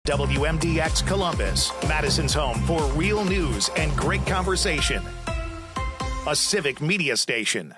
WMDX Columbus, Madison's home for real news and great conversation. A civic media station.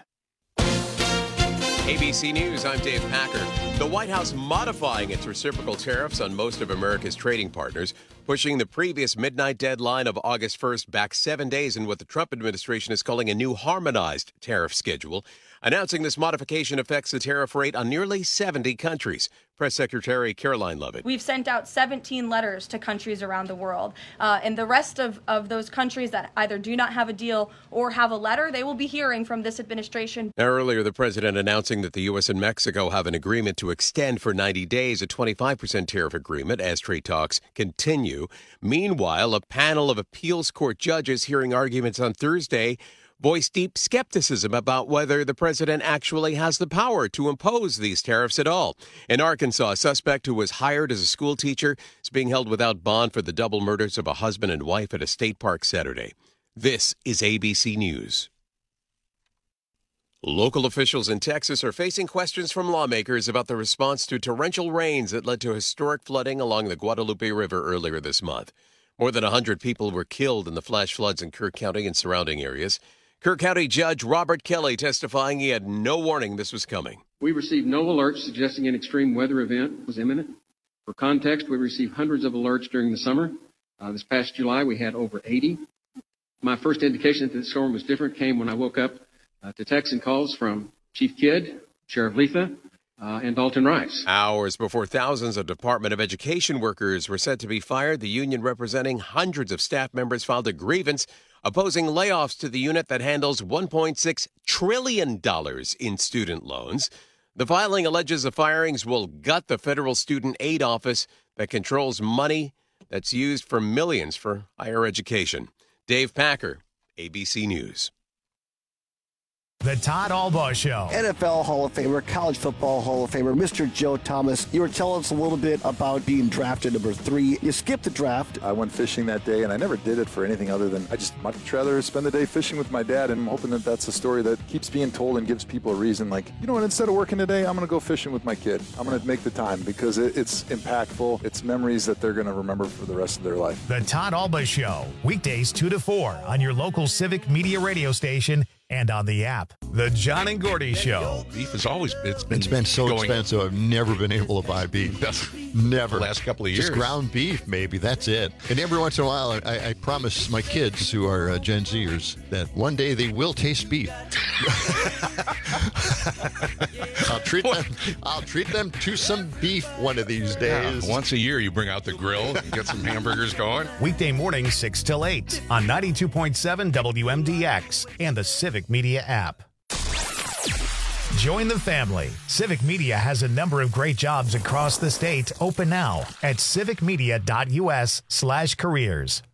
ABC News, I'm Dave Packer. The White House modifying its reciprocal tariffs on most of America's trading partners, pushing the previous midnight deadline of August 1st back 7 days in what the Trump administration is calling a new harmonized tariff schedule. Announcing this modification affects the tariff rate on nearly 70 countries. Press Secretary Caroline Lovett. We've sent out 17 letters to countries around the world. And the rest of those countries that either do not have a deal or have a letter, they will be hearing from this administration. Now, earlier, the president announcing that the U.S. and Mexico have an agreement to extend for 90 days a 25% tariff agreement as trade talks continue. Meanwhile, a panel of appeals court judges hearing arguments on Thursday voiced deep skepticism about whether the president actually has the power to impose these tariffs at all. In Arkansas, a suspect who was hired as a school teacher is being held without bond for the double murders of a husband and wife at a state park Saturday. This is ABC News. Local officials in Texas are facing questions from lawmakers about the response to torrential rains that led to historic flooding along the Guadalupe River earlier this month. More than 100 people were killed in the flash floods in Kirk County and surrounding areas. Kirk County Judge Robert Kelly testifying he had no warning this was coming. We received no alerts suggesting an extreme weather event was imminent. For context, we received hundreds of alerts during the summer. This past July, we had over 80. My first indication that the storm was different came when I woke up to texts and calls from Chief Kidd, Sheriff Letha, and Dalton Rice. Hours before thousands of Department of Education workers were set to be fired, the union representing hundreds of staff members filed a grievance opposing layoffs to the unit that handles $1.6 trillion in student loans. The filing alleges the firings will gut the federal student aid office that controls money that's used for millions for higher education. Dave Packer, ABC News. The Todd Albaugh Show. NFL Hall of Famer, college football Hall of Famer, Mr. Joe Thomas. You were telling us a little bit about being drafted number 3. You skipped the draft. I went fishing that day, and I never did it for anything other than I just much rather spend the day fishing with my dad, and I'm hoping that that's a story that keeps being told and gives people a reason. Like, you know what, instead of working today, I'm going to go fishing with my kid. I'm going to make the time because it's impactful. It's memories that they're going to remember for the rest of their life. The Todd Albaugh Show, weekdays 2 to 4 on your local Civic Media radio station and on the app. The John and Gordy Show. Beef has always it's been so expensive. I've never been able to buy beef. Never. The last couple of years. Just ground beef, maybe. That's it. And every once in a while, I promise my kids, who are Gen Zers, that one day they will taste beef. I'll treat them to some beef one of these days. Yeah, once a year, you bring out the grill and get some hamburgers going. Weekday mornings 6 till 8 on 92.7 WMDX and the Civic Media app. Join the family. Civic Media has a number of great jobs across the state open now at civicmedia.us/careers.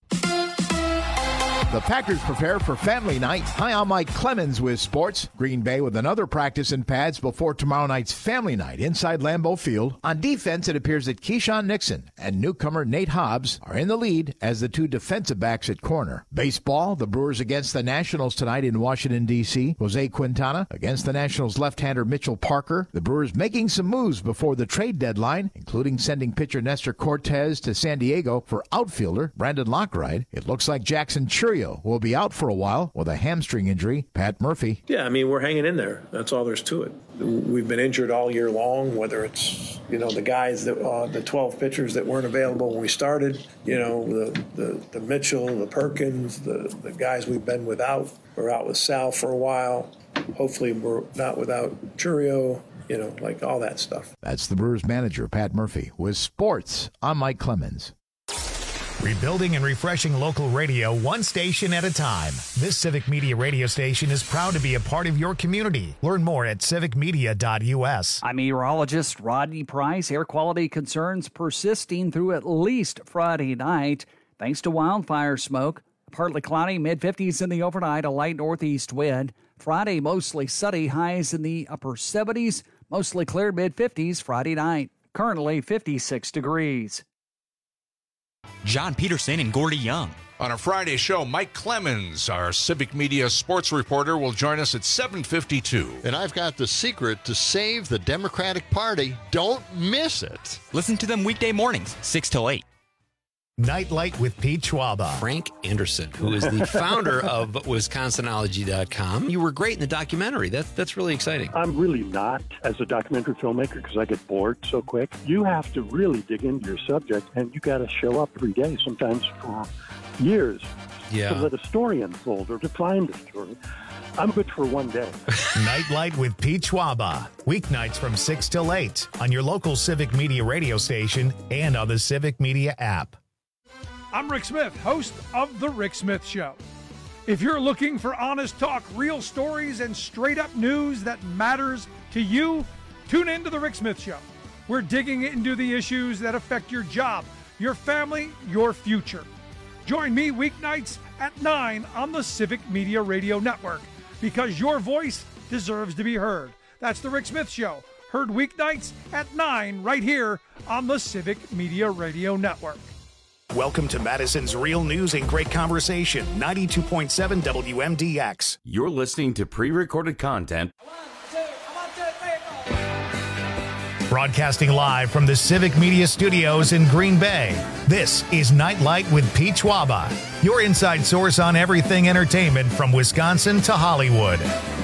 The Packers prepare for family night. Hi, I'm Mike Clemens with sports. Green Bay with another practice in pads before tomorrow night's family night inside Lambeau Field. On defense, it appears that Keyshawn Nixon and newcomer Nate Hobbs are in the lead as the two defensive backs at corner. Baseball, the Brewers against the Nationals tonight in Washington, D.C. Jose Quintana against the Nationals left-hander Mitchell Parker. The Brewers making some moves before the trade deadline, including sending pitcher Nestor Cortez to San Diego for outfielder Brandon Lockride. It looks like Jackson Churio will be out for a while with a hamstring injury. Pat Murphy. Yeah, I mean, we're hanging in there. That's all there's to it. We've been injured all year long, whether it's, the guys that the 12 pitchers that weren't available when we started, the Mitchell, the Perkins, the guys we've been without. We're out with Sal for a while. Hopefully we're not without Churio, like all that stuff. That's the Brewers manager, Pat Murphy. With sports, I'm Mike Clemens. Rebuilding and refreshing local radio one station at a time. This Civic Media radio station is proud to be a part of your community. Learn more at civicmedia.us. I'm meteorologist Rodney Price. Air quality concerns persisting through at least Friday night thanks to wildfire smoke. Partly cloudy, mid-50s in the overnight, a light northeast wind. Friday, mostly sunny, highs in the upper 70s. Mostly clear, mid-50s Friday night. Currently 56 degrees. John Peterson and Gordy Young. On a Friday show, Mike Clemens, our Civic Media sports reporter, will join us at 7:52. And I've got the secret to save the Democratic Party. Don't miss it. Listen to them weekday mornings, 6 till 8. Nightlight with Pete Schwaba. Frank Anderson, who is the founder of Wisconsinology.com. You were great in the documentary. That's really exciting. I'm really not as a documentary filmmaker because I get bored so quick. You have to really dig into your subject, and you got to show up every day, sometimes for years, to let a story unfold or to find a story. I'm good for one day. Nightlight with Pete Schwaba. Weeknights from 6 till 8 on your local Civic Media radio station and on the Civic Media app. I'm Rick Smith, host of The Rick Smith Show. If you're looking for honest talk, real stories, and straight-up news that matters to you, tune in to The Rick Smith Show. We're digging into the issues that affect your job, your family, your future. Join me weeknights at 9 on the Civic Media Radio Network, because your voice deserves to be heard. That's The Rick Smith Show, heard weeknights at 9 right here on the Civic Media Radio Network. Welcome to Madison's Real News and Great Conversation, 92.7 WMDX. You're listening to pre-recorded content. Broadcasting live from the Civic Media Studios in Green Bay, this is Nightlight with Pete Schwaba, your inside source on everything entertainment from Wisconsin to Hollywood.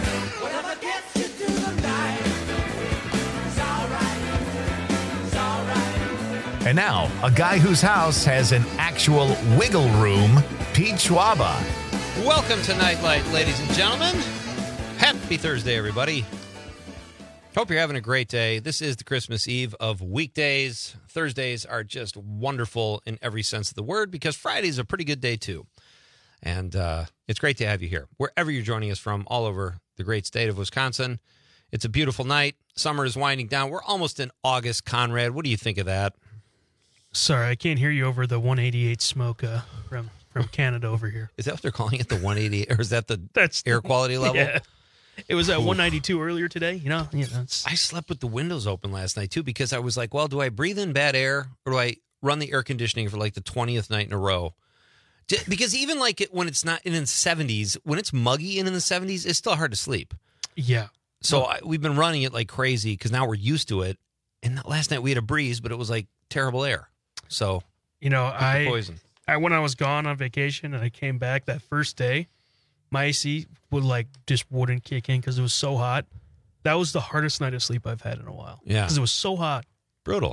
And now, a guy whose house has an actual wiggle room, Pete Schwaba. Welcome to Nightlight, ladies and gentlemen. Happy Thursday, everybody. Hope you're having a great day. This is the Christmas Eve of weekdays. Thursdays are just wonderful in every sense of the word because Friday's a pretty good day, too. And it's great to have you here, wherever you're joining us from, all over the great state of Wisconsin. It's a beautiful night. Summer is winding down. We're almost in August, Conrad. What do you think of that? Sorry, I can't hear you over the 188 smoke from Canada over here. Is that what they're calling it, the 188? Or is that that's air quality level? Yeah. It was at 192 earlier today. You know I slept with the windows open last night, too, because I was like, well, do I breathe in bad air or do I run the air conditioning for like the 20th night in a row? Because even like when it's not in the 70s, when it's muggy and in the 70s, it's still hard to sleep. Yeah. So we've been running it like crazy because now we're used to it. And last night we had a breeze, but it was like terrible air. So, poison. When I was gone on vacation and I came back that first day, my AC wouldn't kick in because it was so hot. That was the hardest night of sleep I've had in a while. Yeah. Because it was so hot. Brutal.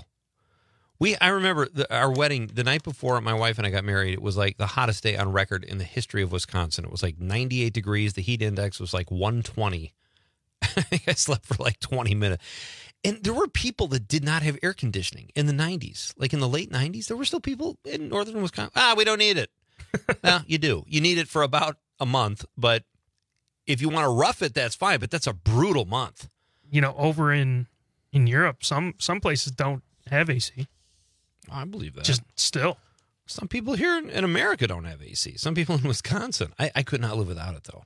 I remember our wedding, the night before my wife and I got married, it was like the hottest day on record in the history of Wisconsin. It was like 98 degrees. The heat index was like 120. I think I slept for like 20 minutes. And there were people that did not have air conditioning in the 90s. Like in the late 90s, there were still people in northern Wisconsin. We don't need it. No, you do. You need it for about a month. But if you want to rough it, that's fine. But that's a brutal month. Over in Europe, some places don't have AC. I believe that. Just still. Some people here in America don't have AC. Some people in Wisconsin. I could not live without it, though.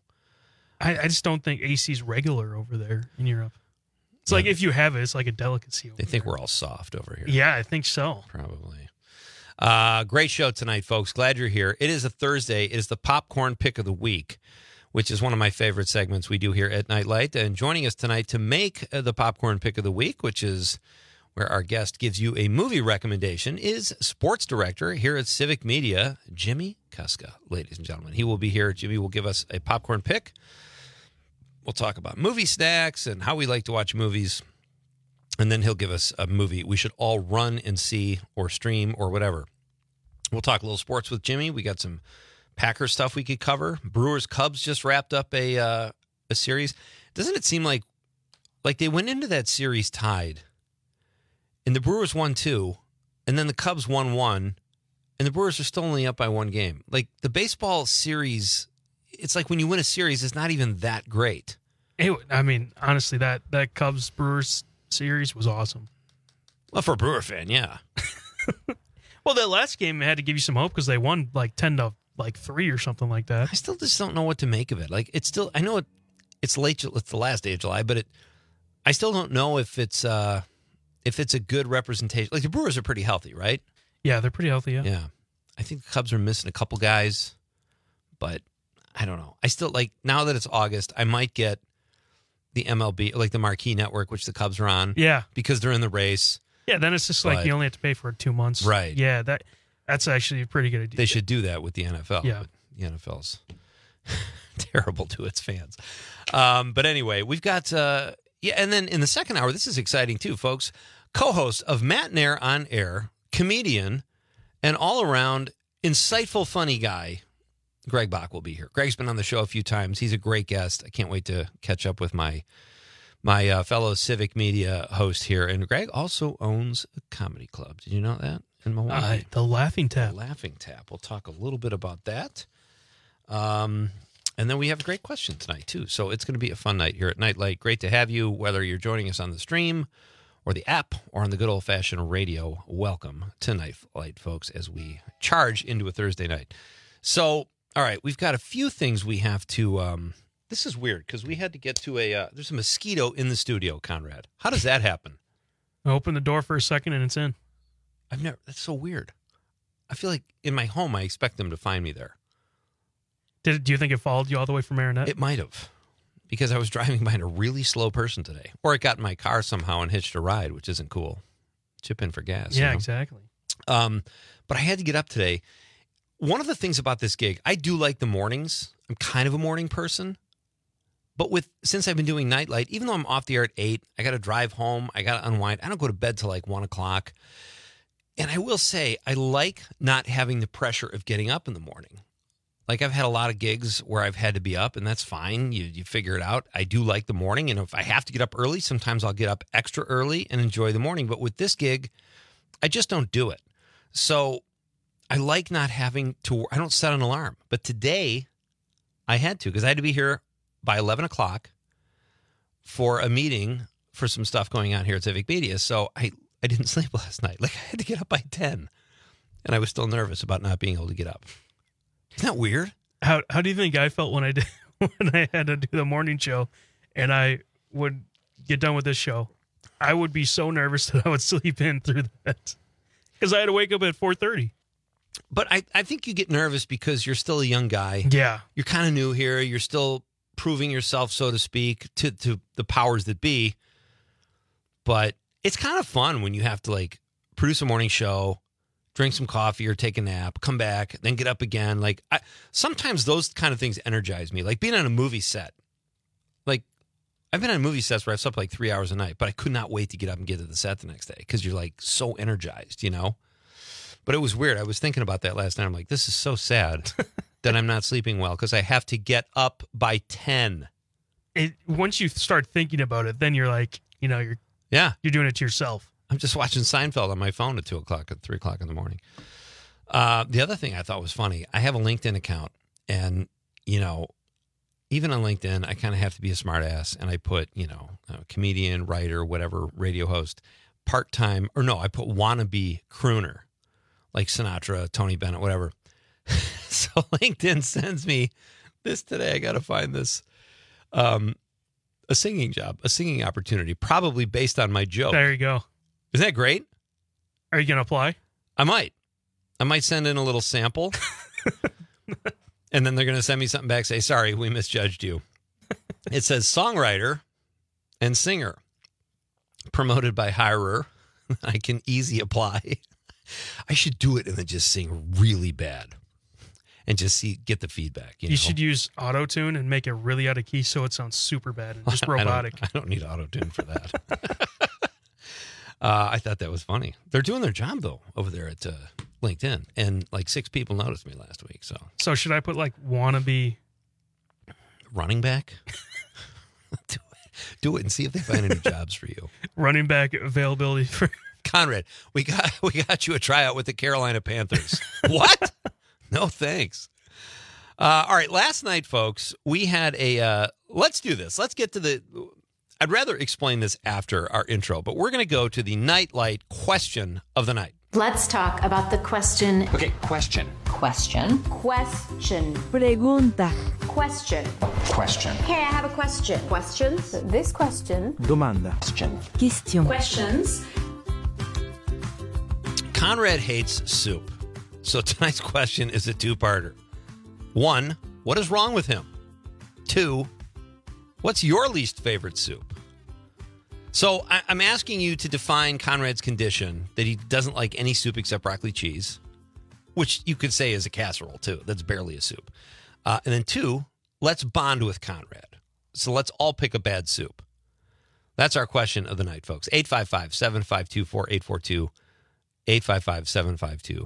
I just don't think AC is regular over there in Europe. It's like if you have it, it's like a delicacy. They think we're all soft over here. Yeah, I think so. Probably. Great show tonight, folks. Glad you're here. It is a Thursday. It is the Popcorn Pick of the Week, which is one of my favorite segments we do here at Nightlight. And joining us tonight to make the Popcorn Pick of the Week, which is where our guest gives you a movie recommendation, is sports director here at Civic Media, Jimmy Kuska, ladies and gentlemen. He will be here. Jimmy will give us a popcorn pick. We'll talk about movie snacks and how we like to watch movies. And then he'll give us a movie we should all run and see or stream or whatever. We'll talk a little sports with Jimmy. We got some Packers stuff we could cover. Brewers Cubs just wrapped up a series. Doesn't it seem like they went into that series tied? And the Brewers won 2, and then the Cubs won 1, and the Brewers are still only up by 1 game. Like the baseball series, it's like when you win a series, it's not even that great. Honestly, that Cubs-Brewers series was awesome. Well, for a Brewer fan, yeah. Well, that last game had to give you some hope because they won like 10-3 or something like that. I still just don't know what to make of it. Like it's still, I know it's late. It's the last day of July, but I still don't know if it's a good representation. Like the Brewers are pretty healthy, right? Yeah, they're pretty healthy. Yeah. Yeah. I think the Cubs are missing a couple guys, but I don't know. I still like, now that it's August, I might get the MLB, like the Marquee Network, which the Cubs are on. Yeah. Because they're in the race. Yeah, then it's just like you only have to pay for 2 months. Right. Yeah, that's actually a pretty good idea. They should do that with the NFL. Yeah. But the NFL's terrible to its fans. But anyway, we've got, and then in the second hour, this is exciting too, folks. Co-host of Matt Nair on Air, comedian, and all-around insightful, funny guy, Greg Bach will be here. Greg's been on the show a few times. He's a great guest. I can't wait to catch up with my fellow Civic Media host here. And Greg also owns a comedy club. Did you know that in Milwaukee? The Laughing Tap. The Laughing Tap. We'll talk a little bit about that. And then we have a great question tonight, too. So it's going to be a fun night here at Nightlight. Great to have you, whether you're joining us on the stream or the app or on the good old-fashioned radio. Welcome to Nightlight, folks, as we charge into a Thursday night. So, all right, we've got a few things we have to this is weird because we had to get to there's a mosquito in the studio, Conrad. How does that happen? I open the door for a second and it's in. That's so weird. I feel like in my home, I expect them to find me there. Do you think it followed you all the way from Marinette? It might have, because I was driving behind a really slow person today. Or it got in my car somehow and hitched a ride, which isn't cool. Chip in for gas. Yeah, you know? exactly. But I had to get up today. One of the things about this gig, I do like the mornings. I'm kind of a morning person. But since I've been doing Nightlight, even though I'm off the air at 8, I got to drive home. I got to unwind. I don't go to bed till like 1 o'clock. And I will say, I like not having the pressure of getting up in the morning. Like, I've had a lot of gigs where I've had to be up, and that's fine. You figure it out. I do like the morning, and if I have to get up early, sometimes I'll get up extra early and enjoy the morning. But with this gig, I just don't do it. So I like not having to, I don't set an alarm. But today, I had to, because I had to be here by 11 o'clock for a meeting for some stuff going on here at Civic Media. So I didn't sleep last night. Like, I had to get up by 10, and I was still nervous about not being able to get up. Isn't that weird? How do you think I felt when I had to do the morning show and I would get done with this show? I would be so nervous that I would sleep in through that because I had to wake up at 4:30. But I think you get nervous because you're still a young guy. Yeah. You're kind of new here. You're still proving yourself, so to speak, to the powers that be. But it's kind of fun when you have to, like, produce a morning show, drink some coffee or take a nap, come back, then get up again. Like, sometimes those kind of things energize me. Like being on a movie set. Like, I've been on movie sets where I've slept like 3 hours a night, but I could not wait to get up and get to the set the next day because you're like so energized, you know? But it was weird. I was thinking about that last night. I'm like, this is so sad that I'm not sleeping well because I have to get up by 10. Once you start thinking about it, then you're like, you're doing it to yourself. I'm just watching Seinfeld on my phone at 2 o'clock, at 3 o'clock in the morning. The other thing I thought was funny, I have a LinkedIn account, and, even on LinkedIn, I kind of have to be a smart ass, and I put, comedian, writer, whatever, radio host, part-time, or no, I put wannabe crooner, like Sinatra, Tony Bennett, whatever. So LinkedIn sends me this today. I got to find this. A singing job, a singing opportunity, probably based on my joke. There you go. Isn't that great? Are you going to apply? I might send in a little sample. And then they're going to send me something back, say, sorry, we misjudged you. It says songwriter and singer, promoted by hirer. I can easy apply. I should do it and then just sing really bad and just get the feedback. You should use auto-tune and make it really out of key so it sounds super bad and just robotic. I don't need auto-tune for that. I thought that was funny. They're doing their job, though, over there at LinkedIn. And like 6 people noticed me last week. So should I put like wannabe running back? Do it and see if they find any jobs for you. Running back availability for Conrad. We got you a tryout with the Carolina Panthers. What? No, thanks. All right. Last night, folks, we had let's do this. Let's get to I'd rather explain this after our intro, but we're going to go to the Nightlight question of the night. Let's talk about the question. Okay, question. Question. Pregunta. Question. Hey, I have a question. Questions? This question. Domanda. Question. Questions. Conrad hates soup. So tonight's question is a two-parter. 1, what is wrong with him? 2, what's your least favorite soup? So I'm asking you to define Conrad's condition that he doesn't like any soup except broccoli cheese, which you could say is a casserole, too. That's barely a soup. And then 2, let's bond with Conrad. So let's all pick a bad soup. That's our question of the night, folks. 855-752-4842. 855-752-4842.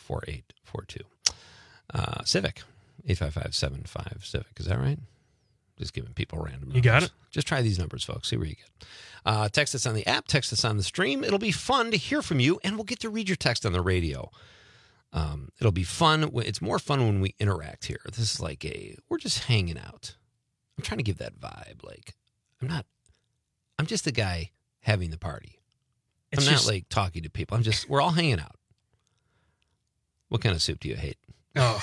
Civic. 855-75-CIVIC. Is that right? Just giving people random numbers. You got it. Just try these numbers, folks. See where you get. Text us on the app. Text us on the stream. It'll be fun to hear from you, and we'll get to read your text on the radio. It'll be fun. It's more fun when we interact here. This is like we're just hanging out. I'm trying to give that vibe. Like, I'm just the guy having the party. I'm not like talking to people. We're all hanging out. What kind of soup do you hate? Oh.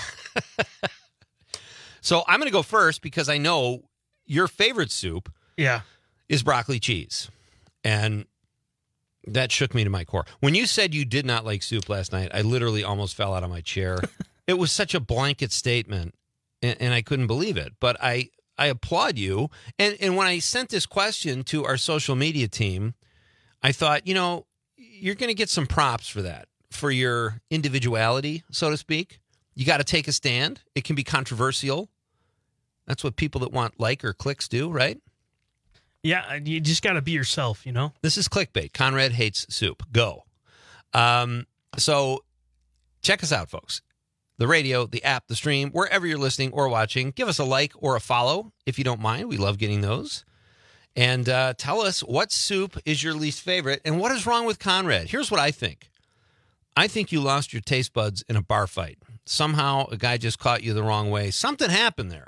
So I'm going to go first because I know your favorite soup is broccoli cheese. And that shook me to my core. When you said you did not like soup last night, I literally almost fell out of my chair. It was such a blanket statement, and I couldn't believe it. But I applaud you. And when I sent this question to our social media team, I thought, you're going to get some props for that, for your individuality, so to speak. You got to take a stand. It can be controversial. That's what people that want like or clicks do, right? Yeah, you just got to be yourself, This is clickbait. Conrad hates soup. Go. So check us out, folks. The radio, the app, the stream, wherever you're listening or watching. Give us a like or a follow if you don't mind. We love getting those. And tell us what soup is your least favorite and what is wrong with Conrad. Here's what I think. I think you lost your taste buds in a bar fight. Somehow a guy just caught you the wrong way. Something happened there.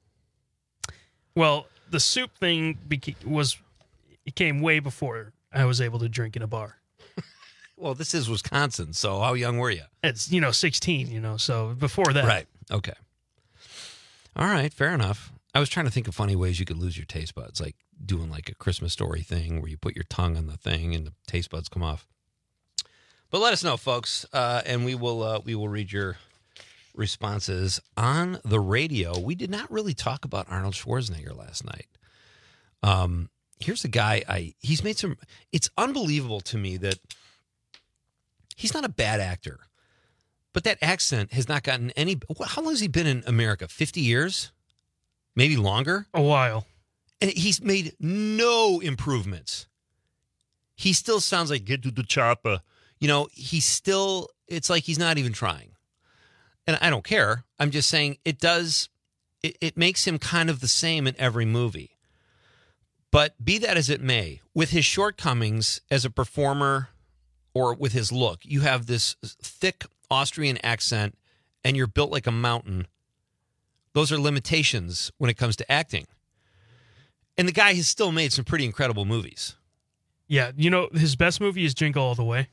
Well, the soup thing came way before I was able to drink in a bar. Well, this is Wisconsin, so how young were you? It's, 16, so before that. Right. Okay. All right, fair enough. I was trying to think of funny ways you could lose your taste buds, like doing like a Christmas Story thing where you put your tongue on the thing and the taste buds come off. But let us know, folks, and we will read your responses on the radio. We did not really talk about Arnold Schwarzenegger last night. Here's a guy he's made some. It's unbelievable to me that he's not a bad actor, but that accent has not gotten any. How long has he been in America? 50 years, maybe longer. A while, and he's made no improvements. He still sounds like "Get to the chopper." It's like he's not even trying. And I don't care. I'm just saying it makes him kind of the same in every movie. But be that as it may, with his shortcomings as a performer or with his look, you have this thick Austrian accent and you're built like a mountain. Those are limitations when it comes to acting. And the guy has still made some pretty incredible movies. Yeah, his best movie is Jingle All the Way.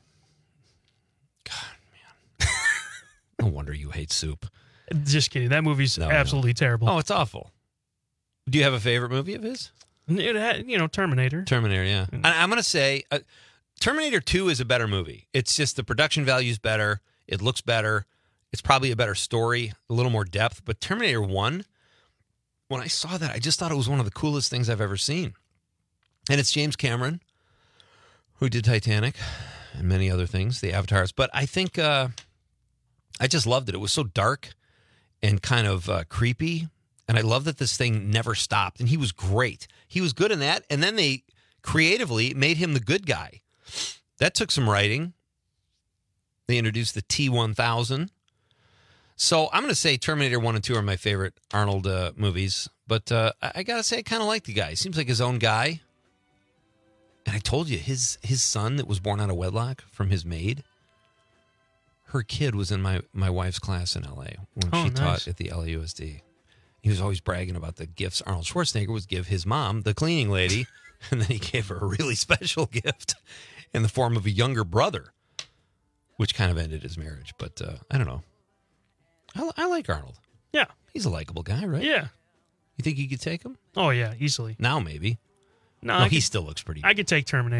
God, man. No wonder you hate soup. Just kidding. That movie's absolutely terrible. Oh, it's awful. Do you have a favorite movie of his? Terminator. Terminator, yeah. I'm going to say Terminator 2 is a better movie. It's just the production value is better. It looks better. It's probably a better story, a little more depth. But Terminator 1, when I saw that, I just thought it was one of the coolest things I've ever seen. And it's James Cameron, who did Titanic and many other things, the Avatars. But I think I just loved it. It was so dark and kind of creepy. And I love that this thing never stopped. And he was great. He was good in that. And then they creatively made him the good guy. That took some writing. They introduced the T-1000. So I'm going to say Terminator 1 and 2 are my favorite Arnold movies. But I got to say I kind of like the guy. He seems like his own guy. And I told you, his son that was born out of wedlock from his maid, her kid was in my wife's class in L.A. when she taught at the LAUSD. He was always bragging about the gifts Arnold Schwarzenegger would give his mom, the cleaning lady, and then he gave her a really special gift in the form of a younger brother, which kind of ended his marriage. But I don't know. I like Arnold. Yeah. He's a likable guy, right? Yeah. You think you could take him? Oh, yeah, easily. Now, maybe. No, he still looks pretty good. I could take Terminator.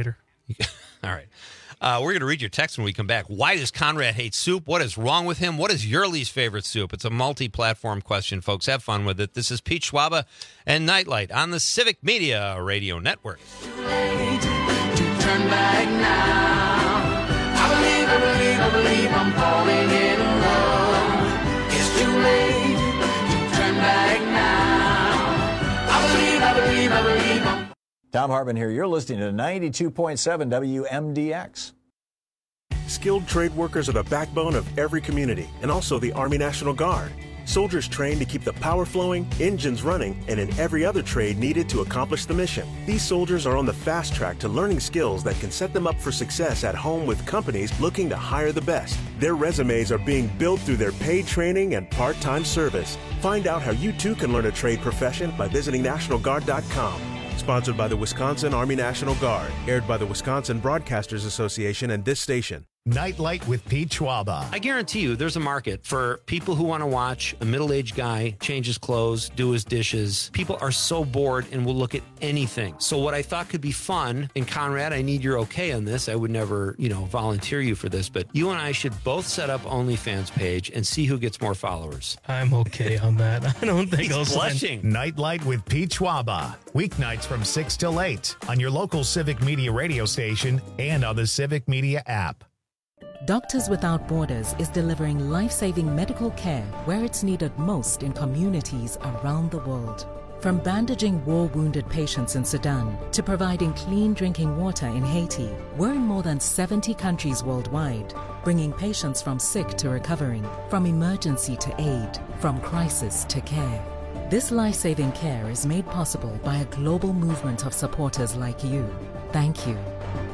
All right. We're going to read your text when we come back. Why does Conrad hate soup? What is wrong with him? What is your least favorite soup? It's a multi-platform question, folks. Have fun with it. This is Pete Schwaba and Nightlight on the Civic Media Radio Network. Too late to turn back now. I believe I'm falling in love. It's too late to turn back now. I believe I'm... Tom Hartman here. You're listening to 92.7 WMDX. Skilled trade workers are the backbone of every community and also the Army National Guard. Soldiers trained to keep the power flowing, engines running, and in every other trade needed to accomplish the mission. These soldiers are on the fast track to learning skills that can set them up for success at home with companies looking to hire the best. Their resumes are being built through their paid training and part-time service. Find out how you too can learn a trade profession by visiting NationalGuard.com. Sponsored by the Wisconsin Army National Guard. Aired by the Wisconsin Broadcasters Association and this station. Nightlight with Pete Schwaba. I guarantee you there's a market for people who want to watch a middle-aged guy change his clothes, do his dishes. People are so bored and will look at anything. So what I thought could be fun, and Conrad, I need your okay on this. I would never, volunteer you for this, but you and I should both set up OnlyFans page and see who gets more followers. I'm okay on that. I don't think I'll blushing. Nightlight with Pete Schwaba. Weeknights from 6 till 8 on your local Civic Media radio station and on the Civic Media app. Doctors Without Borders is delivering life-saving medical care where it's needed most in communities around the world. From bandaging war-wounded patients in Sudan to providing clean drinking water in Haiti, we're in more than 70 countries worldwide, bringing patients from sick to recovering, from emergency to aid, from crisis to care. This life-saving care is made possible by a global movement of supporters like you. Thank you.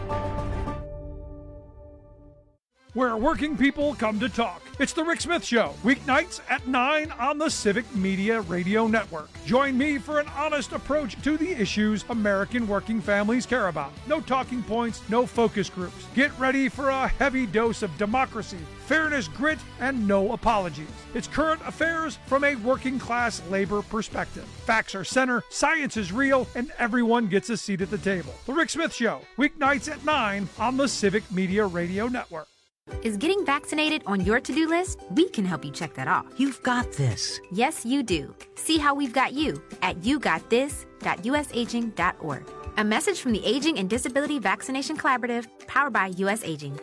Where working people come to talk. It's the Rick Smith Show, weeknights at 9 on the Civic Media Radio Network. Join me for an honest approach to the issues American working families care about. No talking points, no focus groups. Get ready for a heavy dose of democracy, fairness, grit, and no apologies. It's current affairs from a working class labor perspective. Facts are center, science is real, and everyone gets a seat at the table. The Rick Smith Show, weeknights at 9 on the Civic Media Radio Network. Is getting vaccinated on your to-do list? We can help you check that off. You've got this. Yes, you do. See how we've got you at yougotthis.usaging.org. A message from the Aging and Disability Vaccination Collaborative, powered by U.S. Aging.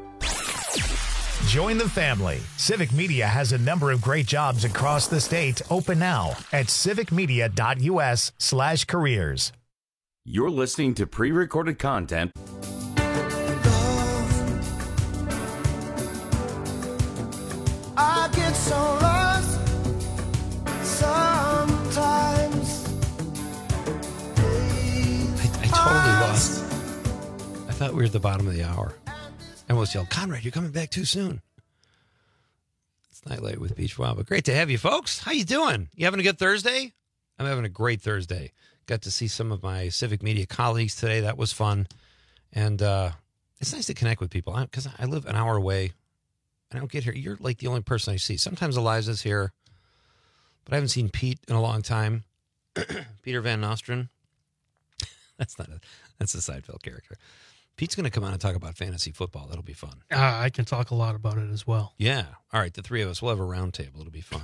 Join the family. Civic Media has a number of great jobs across the state open now at civicmedia.us/careers. You're listening to pre-recorded content. I get so lost sometimes. I totally lost. I thought we were at the bottom of the hour. I almost yelled, Conrad, you're coming back too soon. It's Nightlight with Pete Schwaba. Great to have you, folks. How you doing? You having a good Thursday? I'm having a great Thursday. Got to see some of my Civic Media colleagues today. That was fun. And it's nice to connect with people because I live an hour away. I don't get here. You're like the only person I see. Sometimes Eliza's here, but I haven't seen Pete in a long time. Peter Van Nostrand. That's a Seinfeld character. Pete's going to come on and talk about fantasy football. That'll be fun. I can talk a lot about it as well. Yeah. All right. The three of us, we'll have a round table. It'll be fun.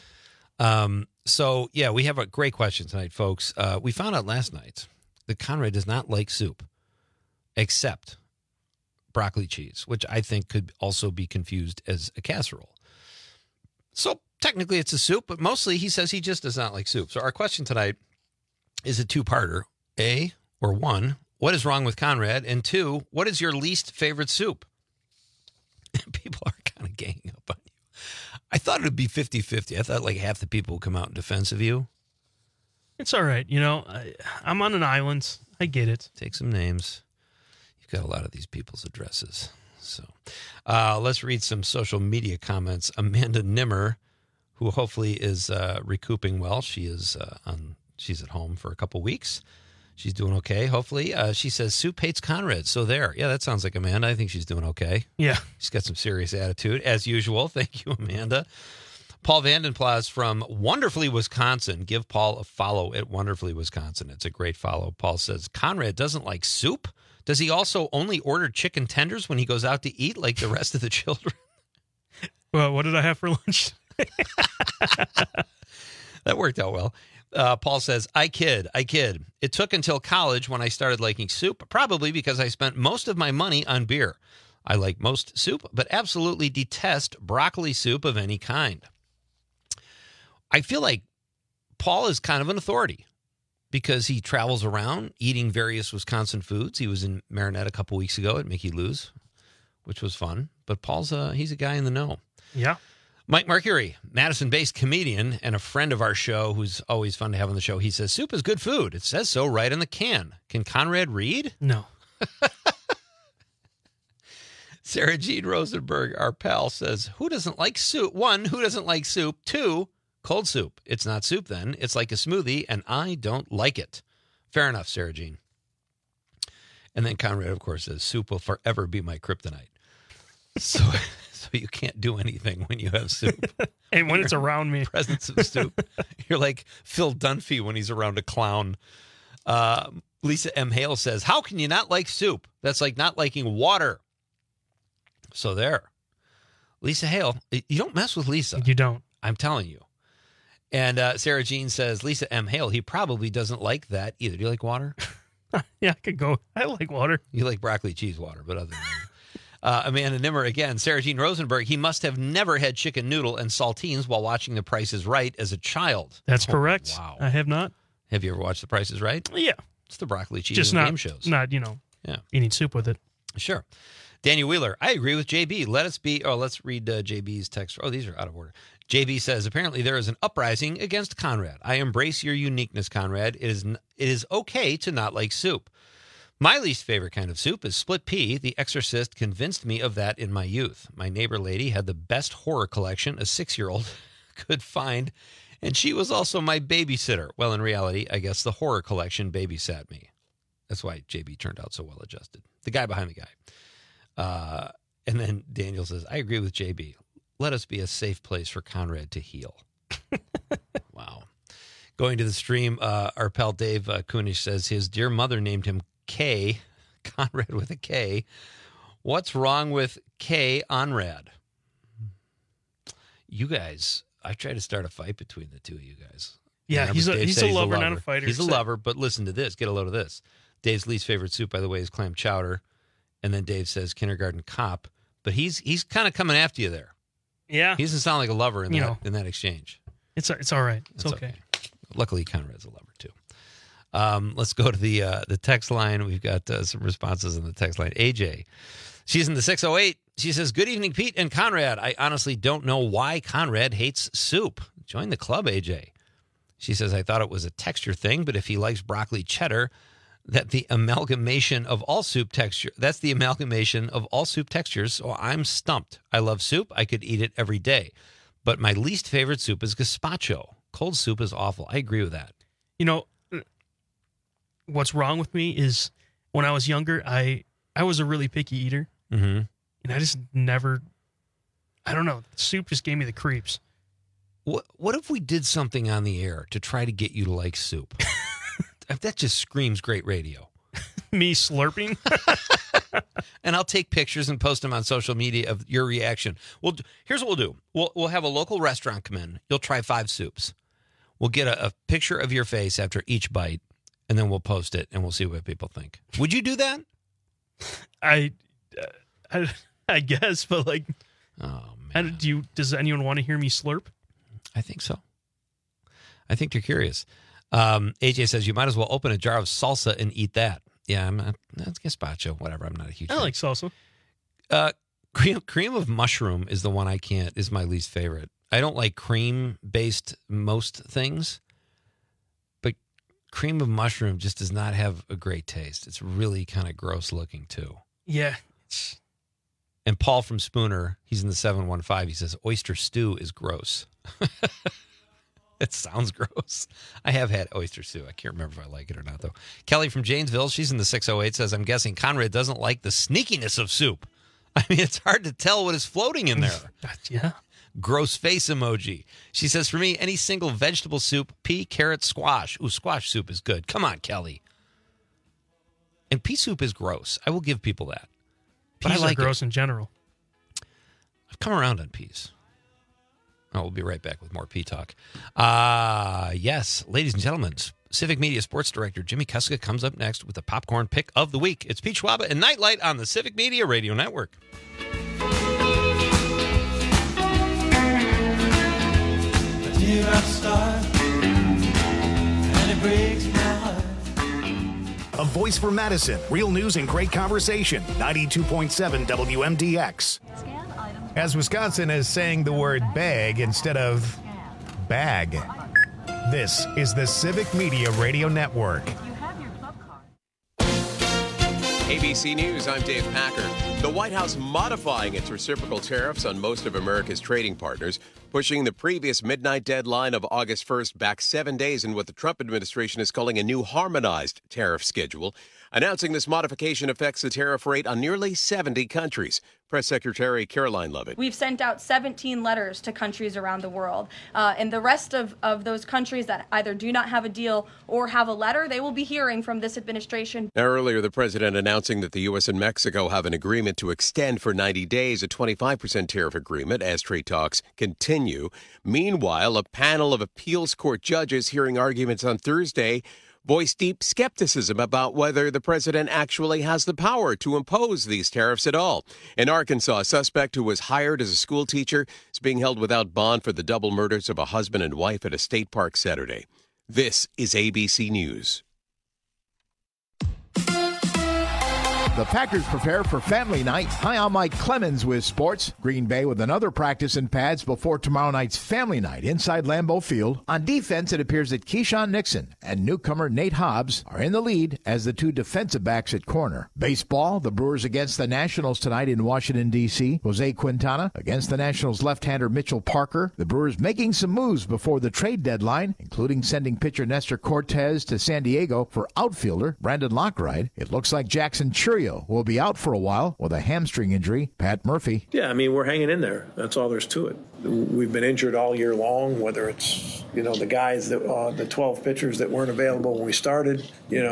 So, yeah, we have a great question tonight, folks. We found out last night that Conrad does not like soup except broccoli cheese, which I think could also be confused as a casserole. So technically it's a soup, but mostly he says he just does not like soup. So our question tonight is a two-parter. A, or one, what is wrong with Conrad? And two, what is your least favorite soup? People are kind of ganging up on you. I thought it would be 50-50. I thought like half the people would come out in defense of you. It's all right. I'm on an island. I get it. Take some names. Got a lot of these people's addresses. So let's read some social media comments. Amanda Nimmer, who hopefully is recouping well. She's at home for a couple weeks. She's doing okay, hopefully. She says, Soup hates Conrad. So there. Yeah, that sounds like Amanda. I think she's doing okay. Yeah. She's got some serious attitude, as usual. Thank you, Amanda. Paul Vandenplas from Wonderfully, Wisconsin. Give Paul a follow at Wonderfully, Wisconsin. It's a great follow. Paul says, Conrad doesn't like soup? Does he also only order chicken tenders when he goes out to eat like the rest of the children? Well, what did I have for lunch? That worked out well. Paul says, I kid. It took until college when I started liking soup, probably because I spent most of my money on beer. I like most soup, but absolutely detest broccoli soup of any kind. I feel like Paul is kind of an authority because he travels around eating various Wisconsin foods. He was in Marinette a couple weeks ago at Mickey Lou's, which was fun. But Paul's he's a guy in the know. Yeah. Mike Mercury, Madison-based comedian and a friend of our show who's always fun to have on the show. He says, soup is good food. It says so right in the can. Can Conrad read? No. Sarah Jean Rosenberg, our pal, says, who doesn't like soup? 1, who doesn't like soup? 2, cold soup. It's not soup then. It's like a smoothie, and I don't like it. Fair enough, Sarah Jean. And then Conrad, of course, says, soup will forever be my kryptonite. So you can't do anything when you have soup. And when it's around me. Presence of soup. You're like Phil Dunphy when he's around a clown. Lisa M. Hale says, how can you not like soup? That's like not liking water. So there. Lisa Hale, you don't mess with Lisa. You don't. I'm telling you. And Sarah Jean says, Lisa M. Hale, he probably doesn't like that either. Do you like water? Yeah, I could go. I like water. You like broccoli cheese water, but other than that. Amanda Nimmer again, Sarah Jean Rosenberg, he must have never had chicken noodle and saltines while watching The Price is Right as a child. That's correct. Wow. I have not. Have you ever watched The Price is Right? Yeah. It's the broccoli cheese Just and not, game shows. Not, eating soup with it. Sure. Daniel Wheeler, I agree with JB. Let's read JB's text. Oh, these are out of order. JB says, apparently there is an uprising against Conrad. I embrace your uniqueness, Conrad. It is okay to not like soup. My least favorite kind of soup is split pea. The Exorcist convinced me of that in my youth. My neighbor lady had the best horror collection a 6-year-old could find, and she was also my babysitter. Well, in reality, I guess the horror collection babysat me. That's why JB turned out so well adjusted. The guy behind the guy. And then Daniel says, I agree with JB. Let us be a safe place for Conrad to heal. Wow. Going to the stream, our pal Dave Kunish says his dear mother named him K, Conrad with a K. What's wrong with K Onrad? You guys, I try to start a fight between the two of you guys. Yeah, he's a lover, not a fighter. He's a lover, but listen to this. Get a load of this. Dave's least favorite soup, by the way, is clam chowder. And then Dave says kindergarten cop. But he's kind of coming after you there. Yeah. He doesn't sound like a lover in that exchange. It's all right. It's okay. Luckily, Conrad's a lover, too. Let's go to the text line. We've got some responses on the text line. AJ, she's in the 608. She says, good evening, Pete and Conrad. I honestly don't know why Conrad hates soup. Join the club, AJ. She says, I thought it was a texture thing, but if he likes broccoli cheddar, that's the amalgamation of all soup textures, so I'm stumped. I love soup. I could eat it every day. But my least favorite soup is gazpacho. Cold soup is awful. I agree with that. What's wrong with me is when I was younger, I was a really picky eater. Mm-hmm. And I just never, I don't know, soup just gave me the creeps. What if we did something on the air to try to get you to like soup? That just screams great radio. Me slurping? And I'll take pictures and post them on social media of your reaction. Well, here's what we'll do. We'll have a local restaurant come in. You'll try 5 soups. We'll get a picture of your face after each bite, and then we'll post it, and we'll see what people think. Would you do that? I guess, but like, oh man, does anyone want to hear me slurp? I think so. I think you're curious. AJ says you might as well open a jar of salsa and eat that. Yeah, that's gazpacho, whatever. I'm not a huge fan. I like salsa. Cream of mushroom is the one is my least favorite. I don't like cream-based most things, but cream of mushroom just does not have a great taste. It's really kind of gross looking, too. Yeah. And Paul from Spooner, he's in the 715, he says, oyster stew is gross. It sounds gross. I have had oyster stew. I can't remember if I like it or not, though. Kelly from Janesville, she's in the 608, says, I'm guessing Conrad doesn't like the sneakiness of soup. I mean, it's hard to tell what is floating in there. Yeah. Gross face emoji. She says, for me, any single vegetable soup, pea, carrot, squash. Ooh, squash soup is good. Come on, Kelly. And pea soup is gross. I will give people that. But Peas I like are gross in general. I've come around on peas. Oh, we'll be right back with more pea talk. Yes, ladies and gentlemen, Civic Media Sports Director Jimmy Kuska comes up next with the popcorn pick of the week. It's Pete Schwaba and Nightlight on the Civic Media Radio Network. A voice for Madison. Real news and great conversation. 92.7 WMDX. As Wisconsin is saying the word bag instead of bag. This is the Civic Media Radio Network. ABC News, I'm Dave Packer. The White House modifying its reciprocal tariffs on most of America's trading partners, pushing the previous midnight deadline of August 1st back 7 days in what the Trump administration is calling a new harmonized tariff schedule. Announcing this modification affects the tariff rate on nearly 70 countries. Press Secretary Caroline Lovett. We've sent out 17 letters to countries around the world. And the rest of those countries that either do not have a deal or have a letter, they will be hearing from this administration. Now, earlier, the president announcing that the U.S. and Mexico have an agreement to extend for 90 days a 25% tariff agreement as trade talks continue. Meanwhile, a panel of appeals court judges hearing arguments on Thursday voiced deep skepticism about whether the president actually has the power to impose these tariffs at all. In Arkansas, a suspect who was hired as a school teacher is being held without bond for the double murders of a husband and wife at a state park Saturday. This is ABC News. The Packers prepare for family night. Hi, I'm Mike Clemens with sports. Green Bay with another practice in pads before tomorrow night's family night inside Lambeau Field. On defense, it appears that Keyshawn Nixon and newcomer Nate Hobbs are in the lead as the two defensive backs at corner. Baseball, the Brewers against the Nationals tonight in Washington, D.C. Jose Quintana against the Nationals left-hander Mitchell Parker. The Brewers making some moves before the trade deadline, including sending pitcher Nestor Cortez to San Diego for outfielder Brandon Lockride. It looks like Jackson Churio will be out for a while with a hamstring injury. Pat Murphy. Yeah, I mean, we're hanging in there. That's all there's to it. We've been injured all year long, whether it's, the guys that, the 12 pitchers that weren't available when we started,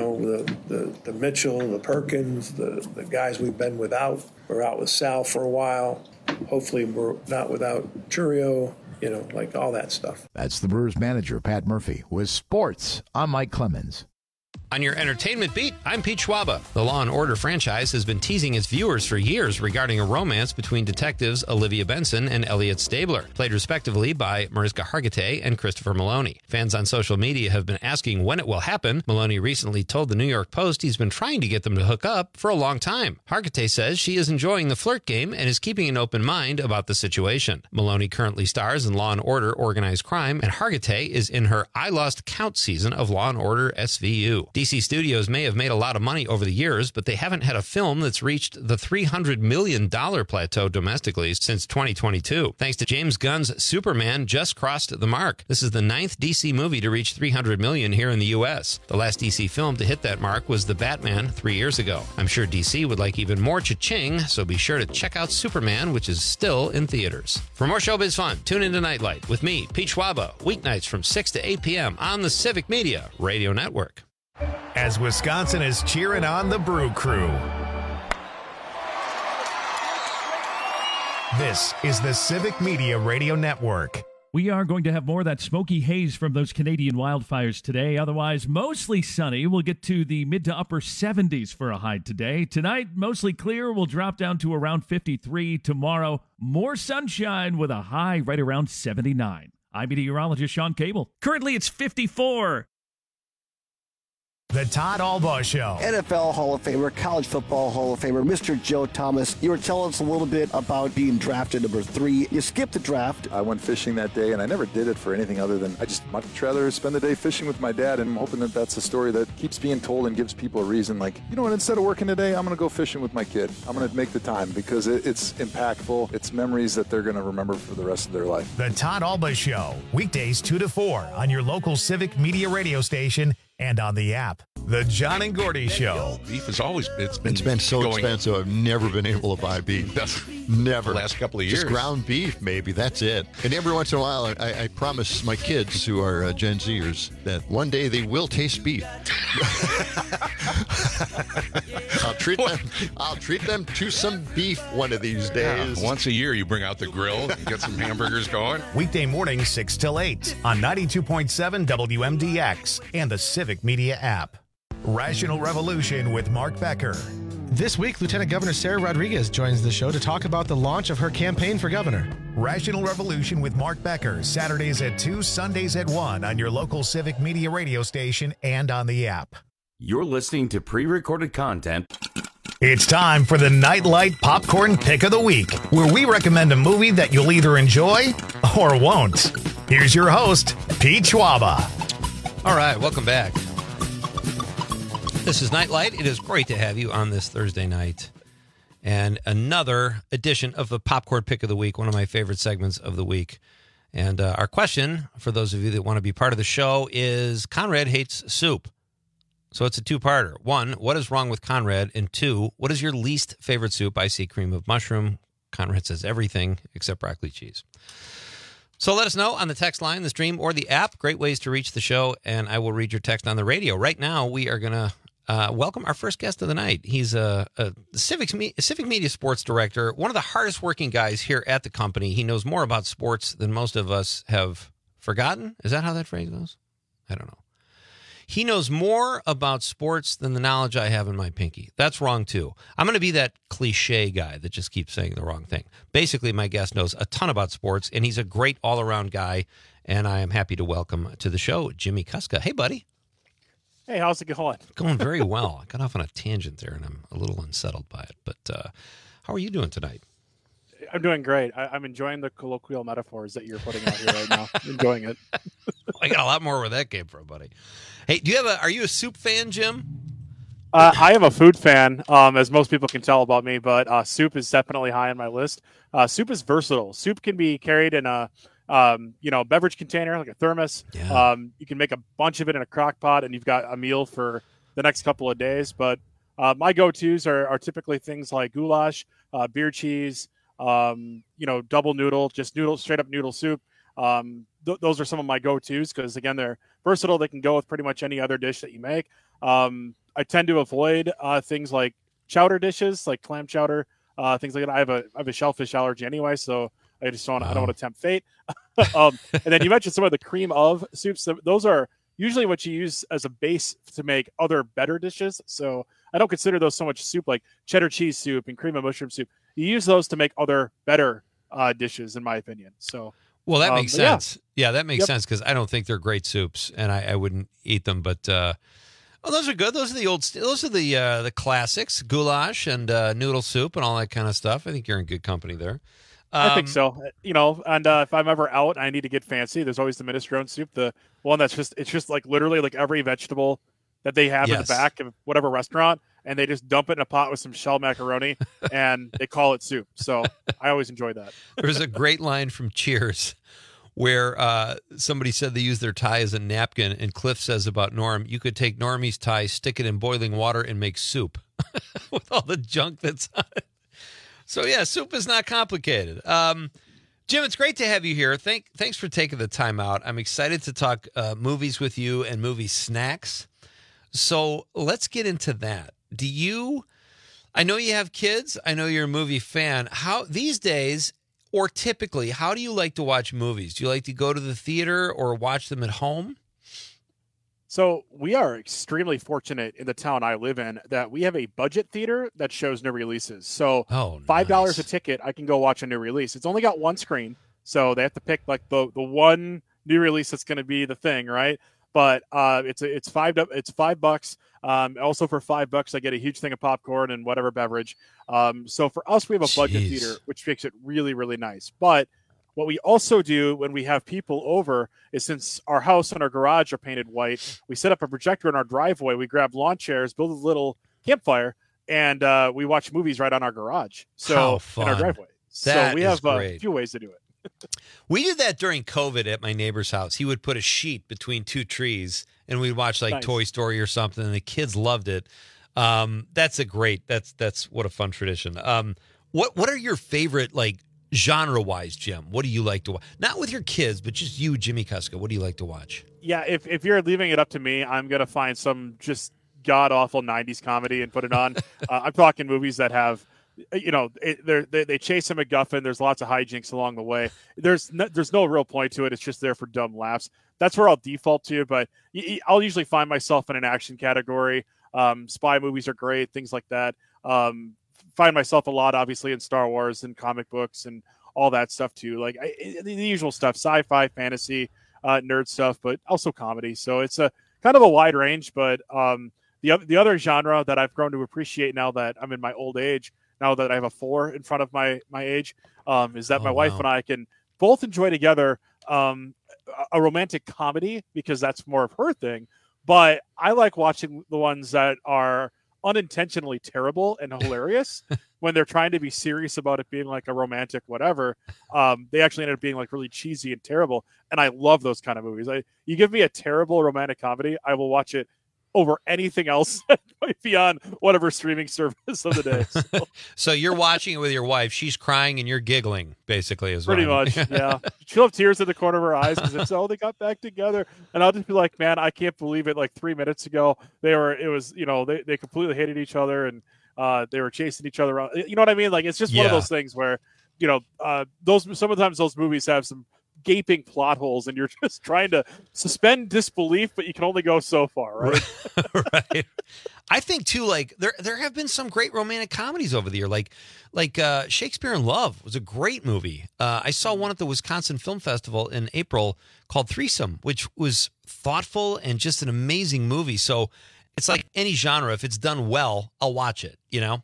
the Mitchell, the Perkins, the guys we've been without. We're out with Sal for a while. Hopefully we're not without Churio, like all that stuff. That's the Brewers manager, Pat Murphy. With sports, I'm Mike Clemens. On your entertainment beat, I'm Pete Schwaba. The Law & Order franchise has been teasing its viewers for years regarding a romance between detectives Olivia Benson and Elliot Stabler, played respectively by Mariska Hargitay and Christopher Maloney. Fans on social media have been asking when it will happen. Maloney recently told the New York Post he's been trying to get them to hook up for a long time. Hargitay says she is enjoying the flirt game and is keeping an open mind about the situation. Maloney currently stars in Law & Order Organized Crime, and Hargitay is in her I Lost Count season of Law & Order SVU. DC Studios may have made a lot of money over the years, but they haven't had a film that's reached the $300 million plateau domestically since 2022. Thanks to James Gunn's Superman just crossed the mark. This is the 9th DC movie to reach $300 million here in the U.S. The last DC film to hit that mark was The Batman 3 years ago. I'm sure DC would like even more cha-ching, so be sure to check out Superman, which is still in theaters. For more showbiz fun, tune into Nightlight with me, Pete Schwaba, weeknights from 6 to 8 p.m. on the Civic Media Radio Network. As Wisconsin is cheering on the Brew Crew. This is the Civic Media Radio Network. We are going to have more of that smoky haze from those Canadian wildfires today. Otherwise, mostly sunny. We'll get to the mid to upper 70s for a high today. Tonight, mostly clear. We'll drop down to around 53. Tomorrow, more sunshine with a high right around 79. I'm meteorologist Sean Cable. Currently, it's 54. The Todd Albaugh Show. NFL Hall of Famer, College Football Hall of Famer, Mr. Joe Thomas. You were telling us a little bit about being drafted number 3. You skipped the draft. I went fishing that day, and I never did it for anything other than I just much rather spend the day fishing with my dad, and I'm hoping that that's a story that keeps being told and gives people a reason, like, instead of working today, I'm going to go fishing with my kid. I'm going to make the time because it's impactful. It's memories that they're going to remember for the rest of their life. The Todd Albaugh Show, weekdays 2 to 4 on your local Civic Media radio station and on the app. The John and Gordy Show. Beef has always it's been so expensive. I've never been able to buy beef. Never. The last couple of years. Just ground beef, maybe. That's it. And every once in a while, I promise my kids who are Gen Zers that one day they will taste beef. I'll treat them to some beef one of these days. Once a year, you bring out the grill, get some hamburgers going. Weekday mornings 6 till 8 on 92.7 WMDX and the Civic Media app. Rational Revolution with Mark Becker. This week, Lieutenant Governor Sarah Rodriguez joins the show to talk about the launch of her campaign for governor. Rational Revolution with Mark Becker, Saturdays at 2, Sundays at 1 on your local Civic Media radio station and on the app. You're listening to pre-recorded content. It's time for the Nightlight Popcorn Pick of the Week, where we recommend a movie that you'll either enjoy or won't. Here's your host, Pete Schwaba. All right, welcome back. This is Nightlight. It is great to have you on this Thursday night. And another edition of the Popcorn Pick of the Week, one of my favorite segments of the week. And our question, for those of you that want to be part of the show, is Conrad hates soup. So it's a two-parter. One, what is wrong with Conrad? And two, what is your least favorite soup? I see cream of mushroom. Conrad says everything except broccoli cheese. So let us know on the text line, the stream, or the app. Great ways to reach the show, and I will read your text on the radio. Right now, we are going to welcome our first guest of the night. He's a Civic Media Sports Director, one of the hardest working guys here at the company. He knows more about sports than most of us have forgotten. Is that how that phrase goes? I don't know. He knows more about sports than the knowledge I have in my pinky. That's wrong, too. I'm going to be that cliche guy that just keeps saying the wrong thing. Basically, my guest knows a ton about sports, and he's a great all-around guy, and I am happy to welcome to the show Jimmy Kuska. Hey, buddy. Hey, how's it going? Going very well. I got off on a tangent there, and I'm a little unsettled by it. But how are you doing tonight? I'm doing great. I'm enjoying the colloquial metaphors that you're putting out here right now. Enjoying it. I got a lot more where that came from, buddy. Hey, are you a soup fan, Jim? I am a food fan, as most people can tell about me, but soup is definitely high on my list. Soup is versatile. Soup can be carried in a beverage container, like a thermos. Yeah. You can make a bunch of it in a crock pot, and you've got a meal for the next couple of days. But my go-tos are typically things like goulash, beer cheese, double noodle, just straight up noodle soup. Those are some of my go-tos because, again, they're versatile. They can go with pretty much any other dish that you make. I tend to avoid things like chowder dishes, like clam chowder, things like that. I have a shellfish allergy anyway, so I just don't want to tempt fate. And then you mentioned some of the cream of soups. Those are usually what you use as a base to make other better dishes. So I don't consider those so much soup, like cheddar cheese soup and cream of mushroom soup. You use those to make other better dishes, in my opinion. So. Well, that makes sense. Yeah, that makes sense because I don't think they're great soups, and I wouldn't eat them. But those are good. Those are the classics: goulash and noodle soup and all that kind of stuff. I think you're in good company there. I think so. And if I'm ever out, and I need to get fancy. There's always the minestrone soup, the one it's just like literally like every vegetable that they have in the back of whatever restaurant, and they just dump it in a pot with some shell macaroni, and they call it soup. So I always enjoy that. There's a great line from Cheers where somebody said they use their tie as a napkin, and Cliff says about Norm, you could take Normie's tie, stick it in boiling water, and make soup with all the junk that's on it. So, yeah, soup is not complicated. Jim, it's great to have you here. Thanks for taking the time out. I'm excited to talk movies with you and movie snacks. So let's get into that. I know you have kids. I know you're a movie fan. How these days, or typically, how do you like to watch movies? Do you like to go to the theater or watch them at home? So we are extremely fortunate in the town I live in that we have a budget theater that shows new releases. So $5 a ticket, I can go watch a new release. It's only got one screen, so they have to pick like the one new release that's going to be the thing, right? But it's $5. Also for $5, I get a huge thing of popcorn and whatever beverage. So for us, we have a budget theater, which makes it really, really nice. But what we also do when we have people over is, since our house and our garage are painted white, we set up a projector in our driveway. We grab lawn chairs, build a little campfire, and we watch movies right on our garage. So in our driveway. So we have a few ways to do it. We did that during COVID at my neighbor's house. He would put a sheet between two trees, and we'd watch like Toy Story or something, and the kids loved it. That's what a fun tradition. What are your favorite, like, genre-wise, Jim? What do you like to watch? Not with your kids, but just you, Jimmy Kuska. What do you like to watch? Yeah, if you're leaving it up to me, I'm gonna find some just god awful '90s comedy and put it on. I'm talking movies that have, they chase a MacGuffin. There's lots of hijinks along the way. There's no real point to it. It's just there for dumb laughs. That's where I'll default to. But I'll usually find myself in an action category. Spy movies are great, things like that. Find myself a lot, obviously, in Star Wars and comic books and all that stuff too. Like the usual stuff, sci-fi, fantasy. Nerd stuff, but also comedy. So it's a kind of a wide range. But the other genre that I've grown to appreciate now that I'm in my old age, now that I have a 4 in front of my age, is that my wife and I can both enjoy together a romantic comedy because that's more of her thing. But I like watching the ones that are unintentionally terrible and hilarious when they're trying to be serious about it being like a romantic whatever. They actually ended up being like really cheesy and terrible, and I love those kind of movies. You give me a terrible romantic comedy, I will watch it over anything else beyond whatever streaming service of the day. So you're watching it with your wife, she's crying and you're giggling, basically, as well. Pretty much, yeah. She'll have tears in the corner of her eyes because it's, they got back together. And I'll just be like, man, I can't believe it. Like 3 minutes ago, they completely hated each other and they were chasing each other around. You know what I mean? Like, it's just one of those things where, sometimes those movies have some gaping plot holes and you're just trying to suspend disbelief, but you can only go so far, right? Right. I think too, like there have been some great romantic comedies over the year, like Shakespeare in Love was a great movie. I saw one at the Wisconsin Film Festival in April called Threesome, which was thoughtful and just an amazing movie. So it's like any genre, if it's done well, I'll watch it,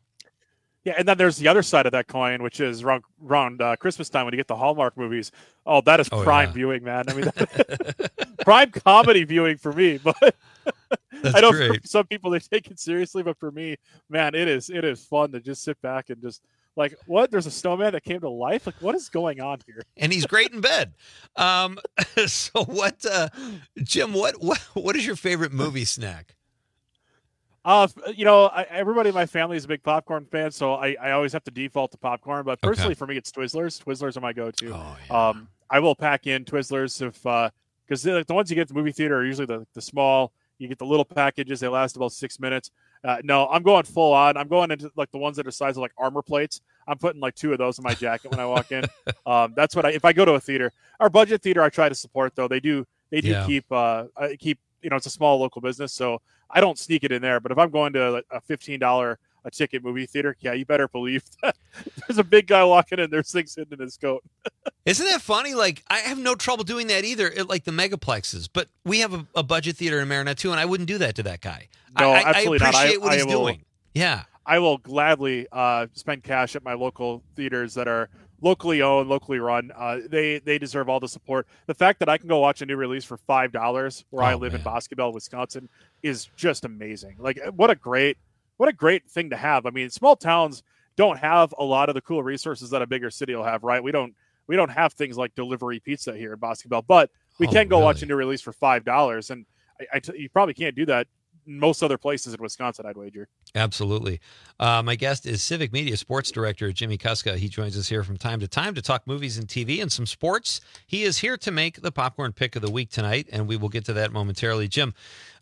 Yeah, and then there's the other side of that coin, which is around Christmas time when you get the Hallmark movies. Oh, that is prime viewing, man. I mean, prime comedy viewing for me. But I know for some people they take it seriously, but for me, man, it is fun to just sit back and just like, what? There's a snowman that came to life. Like, what is going on here? And he's great in bed. So what, Jim? What is your favorite movie snack? Everybody in my family is a big popcorn fan, so I always have to default to popcorn. But personally, for me, it's Twizzlers. Twizzlers are my go-to. Oh, yeah. I will pack in Twizzlers because the ones you get at the movie theater are usually the small. You get the little packages; they last about 6 minutes. No, I'm going full on. I'm going into like the ones that are size of like armor plates. I'm putting like 2 of those in my jacket when I walk in. That's what if I go to a theater. Our budget theater, I try to support though. They do keep. It's a small local business, so I don't sneak it in there. But if I'm going to a $15 a ticket movie theater, yeah, you better believe that there's a big guy walking in. There's things hidden in his coat. Isn't that funny? Like, I have no trouble doing that either, like the megaplexes. But we have a budget theater in Marinette too, and I wouldn't do that to that guy. No, absolutely I appreciate not. what he's doing. Yeah. I will gladly spend cash at my local theaters that are locally owned, locally run. They deserve all the support. The fact that I can go watch a new release for $5 where I live in Boscobel, Wisconsin, is just amazing. Like, what a great thing to have. I mean, small towns don't have a lot of the cool resources that a bigger city will have, right? We don't have things like delivery pizza here in Boscobel, but we can go watch a new release for $5. And you probably can't do that most other places in Wisconsin, I'd wager. Absolutely. My guest is Civic Media Sports Director Jimmy Kuska. He joins us here from time to time to talk movies and TV and some sports. He is here to make the popcorn pick of the week tonight, and we will get to that momentarily. Jim,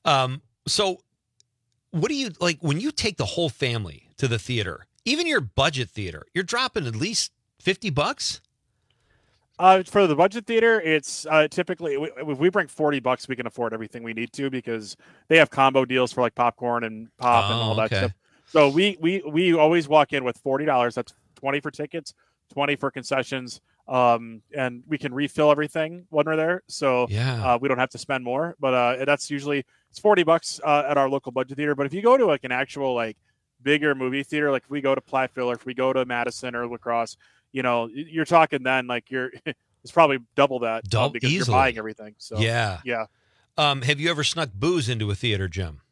so what do you like when you take the whole family to the theater, even your budget theater, you're dropping at least $50? For the budget theater, it's typically if we bring $40, we can afford everything we need to because they have combo deals for like popcorn and pop and all that stuff. So we always walk in with $40. That's $20 for tickets, $20 for concessions, and we can refill everything when we're there. So we don't have to spend more. But that's usually it's $40 at our local budget theater. But if you go to like an actual like bigger movie theater, like if we go to Platteville or if we go to Madison or La Crosse, you're talking then like it's probably double that because you're buying everything. So yeah. Have you ever snuck booze into a theater, Jim?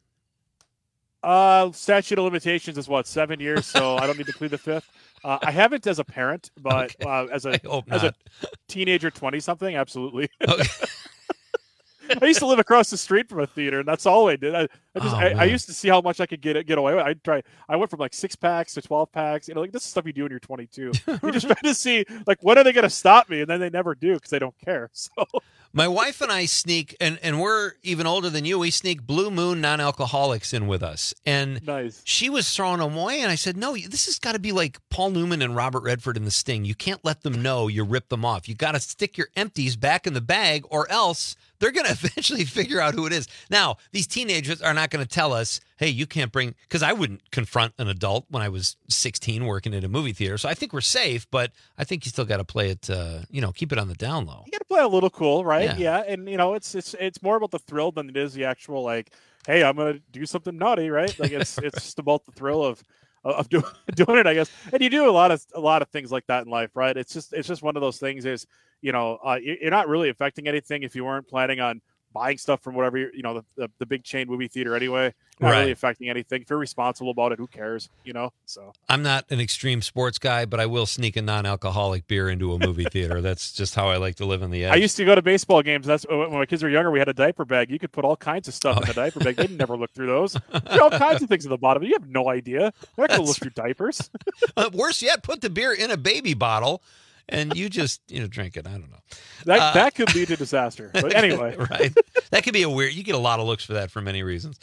Statute of limitations is 7 years, so I don't need to plead the fifth. I haven't as a parent, but as a teenager, 20-something, absolutely. Okay. I used to live across the street from a theater, and that's all I did. I I used to see how much I could get away with. I went from like 6 packs to 12 packs. Like this is stuff you do when you're 22. You just try to see like when are they going to stop me, and then they never do because they don't care. So my wife and I sneak, and we're even older than you. We sneak Blue Moon non-alcoholics in with us, and nice. She was throwing them away, and I said, "No, this has got to be like Paul Newman and Robert Redford in The Sting. You can't let them know you rip them off. You got to stick your empties back in the bag, or else they're going to eventually figure out who it is." Now, these teenagers are not going to tell us, "Hey, you can't bring," because I wouldn't confront an adult when I was 16 working at a movie theater. So I think we're safe, but I think you still got to play it, keep it on the down low. You got to play a little cool, right? Yeah. And it's more about the thrill than it is the actual like, hey, I'm going to do something naughty, right? Like it's just about the thrill of doing it, I guess. And you do a lot of things like that in life, right? It's just one of those things is, you're not really affecting anything if you weren't planning on buying stuff from whatever, the big chain movie theater anyway. Not really affecting anything. If you're responsible about it, who cares, So I'm not an extreme sports guy, but I will sneak a non-alcoholic beer into a movie theater. That's just how I like to live on the edge. I used to go to baseball games. That's when my kids were younger. We had a diaper bag. You could put all kinds of stuff in the diaper bag. They never look through those. There are all kinds of things at the bottom. You have no idea. They're not going to look through diapers. Worse yet, put the beer in a baby bottle. And you just, drink it. I don't know. That could lead to disaster. But anyway. Right. That could be you get a lot of looks for that for many reasons.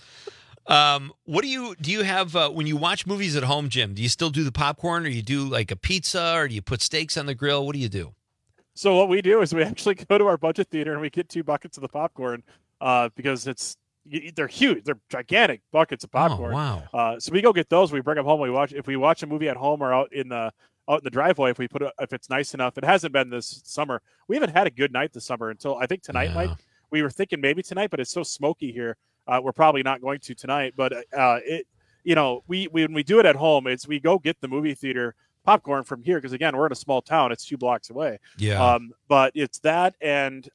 What do you have, when you watch movies at home, Jim, do you still do the popcorn, or you do like a pizza, or do you put steaks on the grill? What do you do? So what we do is we actually go to our budget theater and we get 2 buckets of the popcorn, because they're huge. They're gigantic buckets of popcorn. Oh, wow. So we go get those. We bring them home. If we watch a movie at home or out in the driveway, if it's nice enough. It hasn't been this summer. We haven't had a good night this summer until I think tonight might. We were thinking maybe tonight, but it's so smoky here. We're probably not going to tonight. But when we do it at home, we go get the movie theater popcorn from here because again, we're in a small town. It's 2 blocks away. Yeah. But it's that and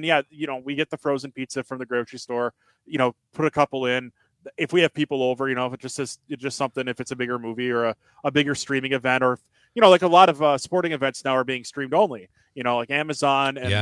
we get the frozen pizza from the grocery store. Put a couple in. If we have people over, if it's just something, if it's a bigger movie or a bigger streaming event, or like a lot of sporting events now are being streamed only, like Amazon and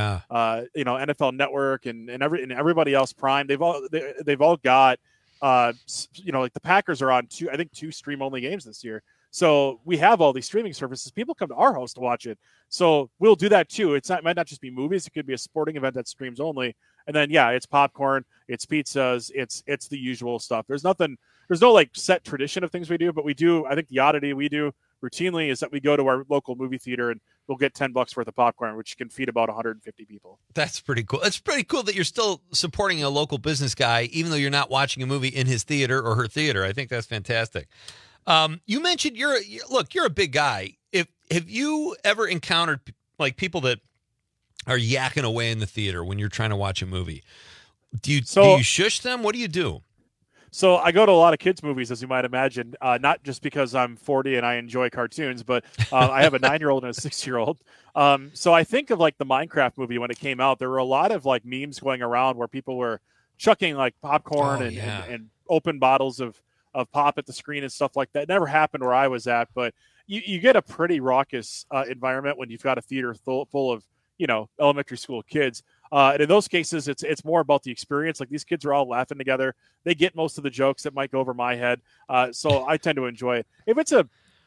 NFL Network and everybody else, Prime. They've all got like the Packers are on 2 stream only games this year. So we have all these streaming services. People come to our house to watch it. So we'll do that too. It might not just be movies. It could be a sporting event that streams only. And then, it's popcorn, it's pizzas, it's the usual stuff. There's no like set tradition of things we do, but we do. I think the oddity we do routinely is that we go to our local movie theater and we'll get $10 worth of popcorn, which can feed about 150 people. That's pretty cool. It's pretty cool that you're still supporting a local business guy, even though you're not watching a movie in his theater or her theater. I think that's fantastic. You mentioned you're a big guy. Have you ever encountered like people that are yakking away in the theater when you're trying to watch a movie? Do you shush them? What do you do? So I go to a lot of kids' movies, as you might imagine, not just because I'm 40 and I enjoy cartoons, but I have a 9-year-old and a 6-year-old. So I think of like the Minecraft movie when it came out. There were a lot of like memes going around where people were chucking like popcorn and open bottles of pop at the screen and stuff like that. It never happened where I was at, but you get a pretty raucous environment when you've got a theater full of elementary school kids. And in those cases, it's more about the experience. Like these kids are all laughing together. They get most of the jokes that might go over my head. So I tend to enjoy it. If it's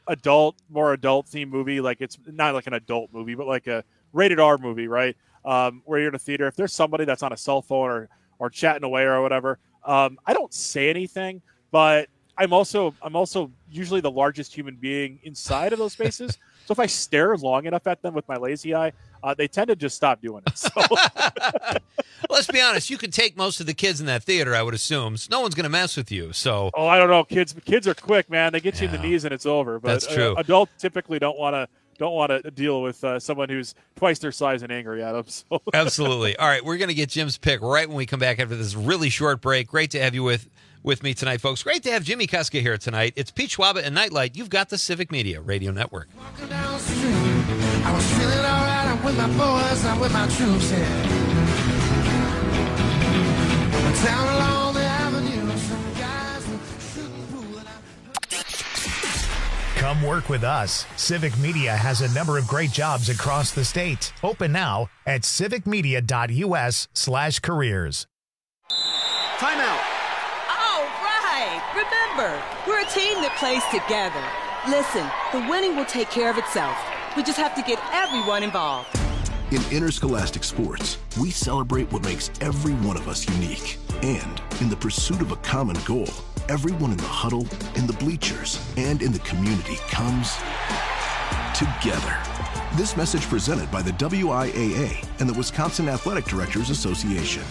more adult themed movie, like it's not like an adult movie, but like a rated R movie, right? Where you're in a theater, if there's somebody that's on a cell phone or chatting away or whatever, I don't say anything, but I'm also usually the largest human being inside of those spaces. So if I stare long enough at them with my lazy eye, they tend to just stop doing it. So. Let's be honest. You could take most of the kids in that theater, I would assume. So no one's going to mess with you. So. Oh, I don't know. Kids are quick, man. They get you in the knees and it's over. But that's true. Adults typically don't want to deal with someone who's twice their size and angry at them. So. Absolutely. All right, we're going to get Jim's pick right when we come back after this really short break. Great to have you with me tonight, folks. Great to have Jimmy Kuska here tonight. It's Pete Schwaba and Nightlight. You've got the Civic Media Radio Network. Walking down the street, I was feeling all right. I'm with my boys, I'm with my troops here. Down along the avenue, some guys were shooting pool. Come work with us. Civic Media has a number of great jobs across the state. Open now at civicmedia.us/careers. Timeout. Oh, Remember, we're a team that plays together. Listen, the winning will take care of itself. We just have to get everyone involved. In interscholastic sports, we celebrate what makes every one of us unique. And in the pursuit of a common goal, everyone in the huddle, in the bleachers, and in the community comes together. This message presented by the WIAA and the Wisconsin Athletic Directors Association.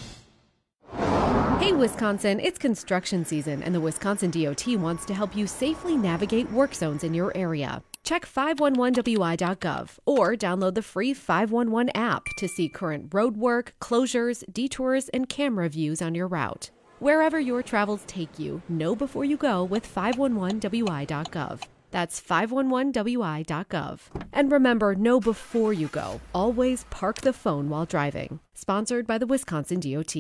Hey, Wisconsin, it's construction season, and the Wisconsin DOT wants to help you safely navigate work zones in your area. Check 511wi.gov or download the free 511 app to see current road work, closures, detours, and camera views on your route. Wherever your travels take you, know before you go with 511wi.gov. That's 511wi.gov. And remember, know before you go. Always park the phone while driving. Sponsored by the Wisconsin DOT.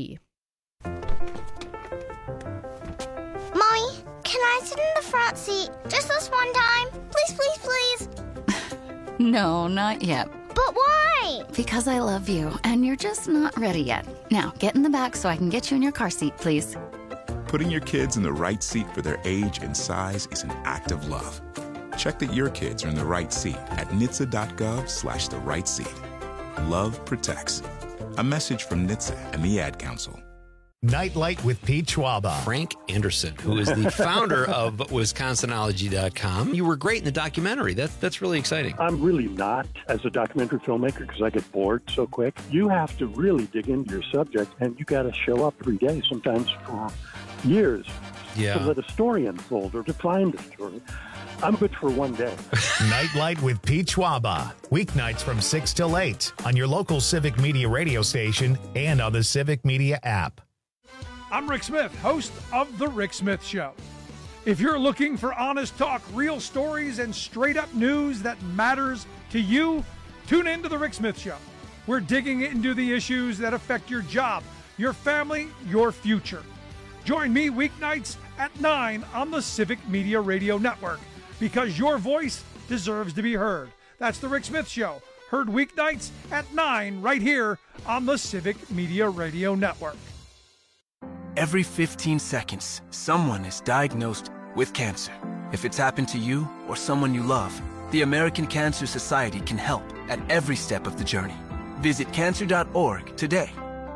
Mommy, can I sit in the front seat just this one time? Please, please, please. No, not yet. But why? Because I love you, and you're just not ready yet. Now, get in the back so I can get you in your car seat, please. Putting your kids in the right seat for their age and size is an act of love. Check that your kids are in the right seat at NHTSA.gov/the right seat. Love protects. A message from NHTSA and the Ad Council. Nightlight with Pete Schwaba. Frank Anderson, who is the founder of Wisconsinology.com. You were great in the documentary. That's really exciting. I'm really not as a documentary filmmaker because I get bored so quick. You have to really dig into your subject, and you got to show up every day, sometimes for years, to let a story unfold or to find a story. I'm good for one day. Nightlight with Pete Schwaba. Weeknights from 6 till 8 on your local Civic Media radio station and on the Civic Media app. I'm Rick Smith, host of The Rick Smith Show. If you're looking for honest talk, real stories, and straight-up news that matters to you, tune in to The Rick Smith Show. We're digging into the issues that affect your job, your family, your future. Join me weeknights at 9 on the Civic Media Radio Network, because your voice deserves to be heard. That's The Rick Smith Show, heard weeknights at 9 right here on the Civic Media Radio Network. Every 15 seconds, someone is diagnosed with cancer. If it's happened to you or someone you love, the American Cancer Society can help at every step of the journey. Visit cancer.org today.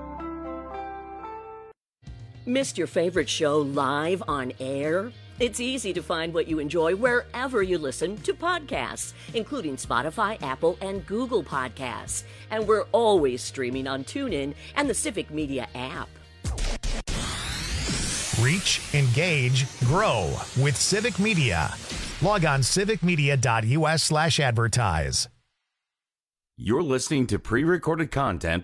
Missed your favorite show live on air? It's easy to find what you enjoy wherever you listen to podcasts, including Spotify, Apple, and Google Podcasts. And we're always streaming on TuneIn and the Civic Media app. Reach, engage, grow with Civic Media. Log on civicmedia.us/advertise. You're listening to pre-recorded content.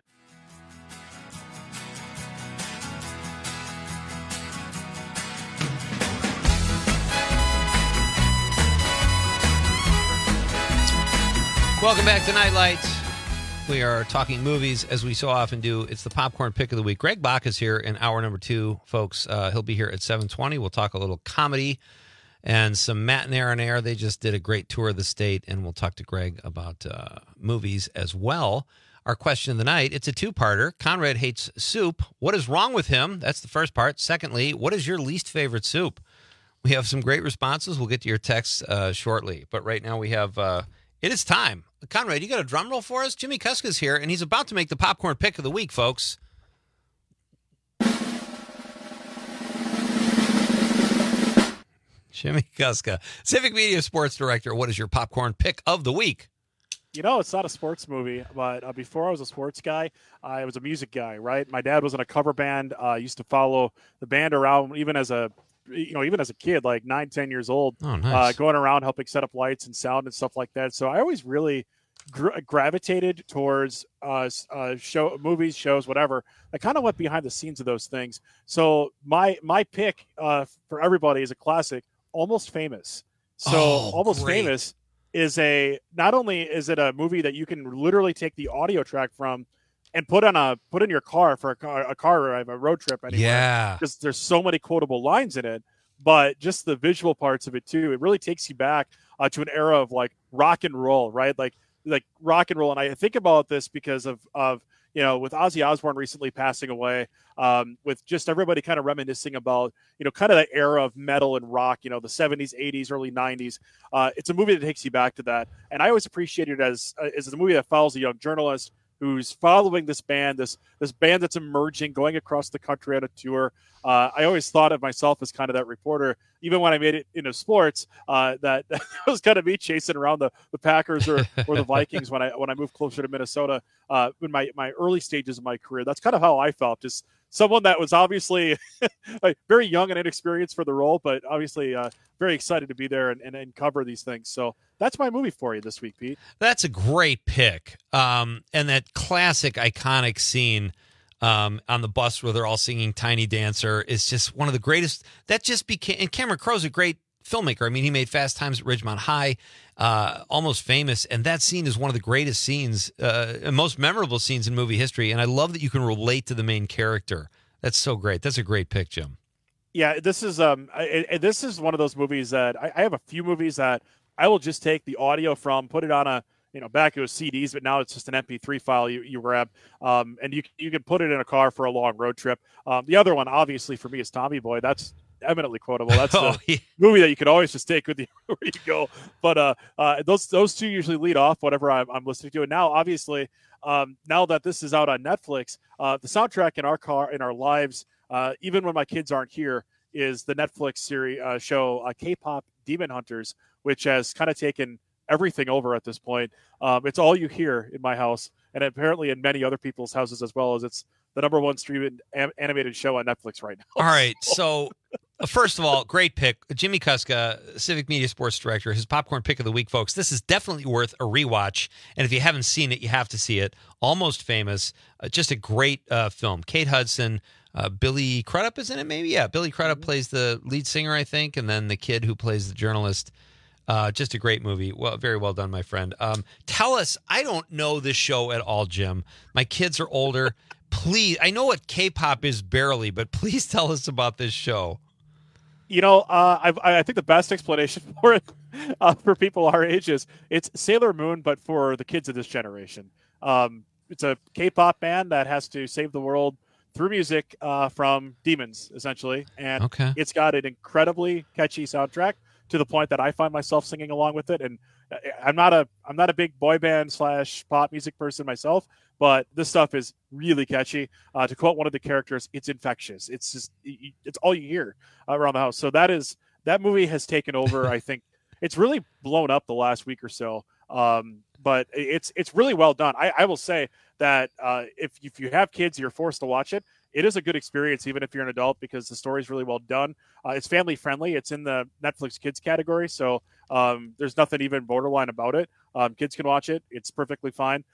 Welcome back to Nightlights. We are talking movies, as we so often do. It's the popcorn pick of the week. Greg Bach is here in hour number 2, folks. He'll be here at 7:20. We'll talk a little comedy and some matinee on air. They just did a great tour of the state, and we'll talk to Greg about movies as well. Our question of the night, it's a two-parter. Conrad hates soup. What is wrong with him? That's the first part. Secondly, what is your least favorite soup? We have some great responses. We'll get to your texts shortly. But right now we have... it is time. Conrad, you got a drum roll for us? Jimmy Kuska's here, and he's about to make the popcorn pick of the week, folks. Jimmy Kuska, Civic Media Sports Director. What is your popcorn pick of the week? You know, it's not a sports movie, but before I was a sports guy, I was a music guy, right? My dad was in a cover band. I used to follow the band around even as a kid, like 9, 10 years old, going around helping set up lights and sound and stuff like that. So I always really gravitated towards movies, shows, whatever. I kind of went behind the scenes of those things. So my pick for everybody is a classic, Almost Famous. So Almost Famous is not only is it a movie that you can literally take the audio track from and put in your car for a car ride, a road trip anywhere. Yeah. Because there's so many quotable lines in it, but just the visual parts of it too. It really takes you back to an era of like rock and roll, right? Like like rock and roll. And I think about this because of with Ozzy Osbourne recently passing away, with just everybody kind of reminiscing about, kind of the era of metal and rock, the 70s, 80s, early 90s. It's a movie that takes you back to that. And I always appreciate it as a movie that follows a young journalist who's following this band that's emerging, going across the country on a tour. I always thought of myself as kind of that reporter, even when I made it into sports, that was kind of me chasing around the Packers or the Vikings when I moved closer to Minnesota in my early stages of my career. That's kind of how I felt, just someone that was obviously very young and inexperienced for the role, but obviously very excited to be there and cover these things. So that's my movie for you this week, Pete. That's a great pick. And that classic, iconic scene on the bus where they're all singing Tiny Dancer is just one of the greatest. That just became, and Cameron Crowe's a great filmmaker. I mean, he made Fast Times at Ridgemont High, Almost Famous, and that scene is one of the greatest scenes, and most memorable scenes in movie history. And I love that you can relate to the main character. That's so great. That's a great pick, Jim. Yeah, this is one of those movies that I have a few movies that I will just take the audio from, put it on a, back it was CDs, but now it's just an MP3 file you grab, and you can put it in a car for a long road trip. The other one, obviously, for me is Tommy Boy. That's eminently quotable. That's the movie that you could always just take with you where you go. But those two usually lead off whatever I'm listening to. And now, obviously, now that this is out on Netflix, the soundtrack in our car, in our lives, even when my kids aren't here, is the Netflix series show K-pop Demon Hunters, which has kind of taken everything over at this point. It's all you hear in my house, and apparently in many other people's houses as well, as it's the number one streamed animated show on Netflix right now. All right, so first of all, great pick. Jimmy Kuska, Civic Media Sports Director, his popcorn pick of the week, folks. This is definitely worth a rewatch, and if you haven't seen it, you have to see it. Almost Famous, just a great film. Kate Hudson, Billy Crudup is in it, maybe? Yeah, Billy Crudup plays the lead singer, I think, and then the kid who plays the journalist. Just a great movie. Well, very well done, my friend. Tell us, I don't know this show at all, Jim. My kids are older. Please, I know what K-pop is barely, but please tell us about this show. I think the best explanation for it for people our age is it's Sailor Moon, but for the kids of this generation. It's a K-pop band that has to save the world through music from demons, essentially. And It's got an incredibly catchy soundtrack to the point that I find myself singing along with it. And I'm not a big boy band / pop music person myself, but this stuff is really catchy. To quote one of the characters, it's infectious. It's just, it's all you hear around the house. So that movie has taken over. I think it's really blown up the last week or so. But it's really well done. I will say that if you have kids, you're forced to watch it. It is a good experience, even if you're an adult, because the story is really well done. It's family friendly. It's in the Netflix kids category, so there's nothing even borderline about it. Kids can watch it; it's perfectly fine.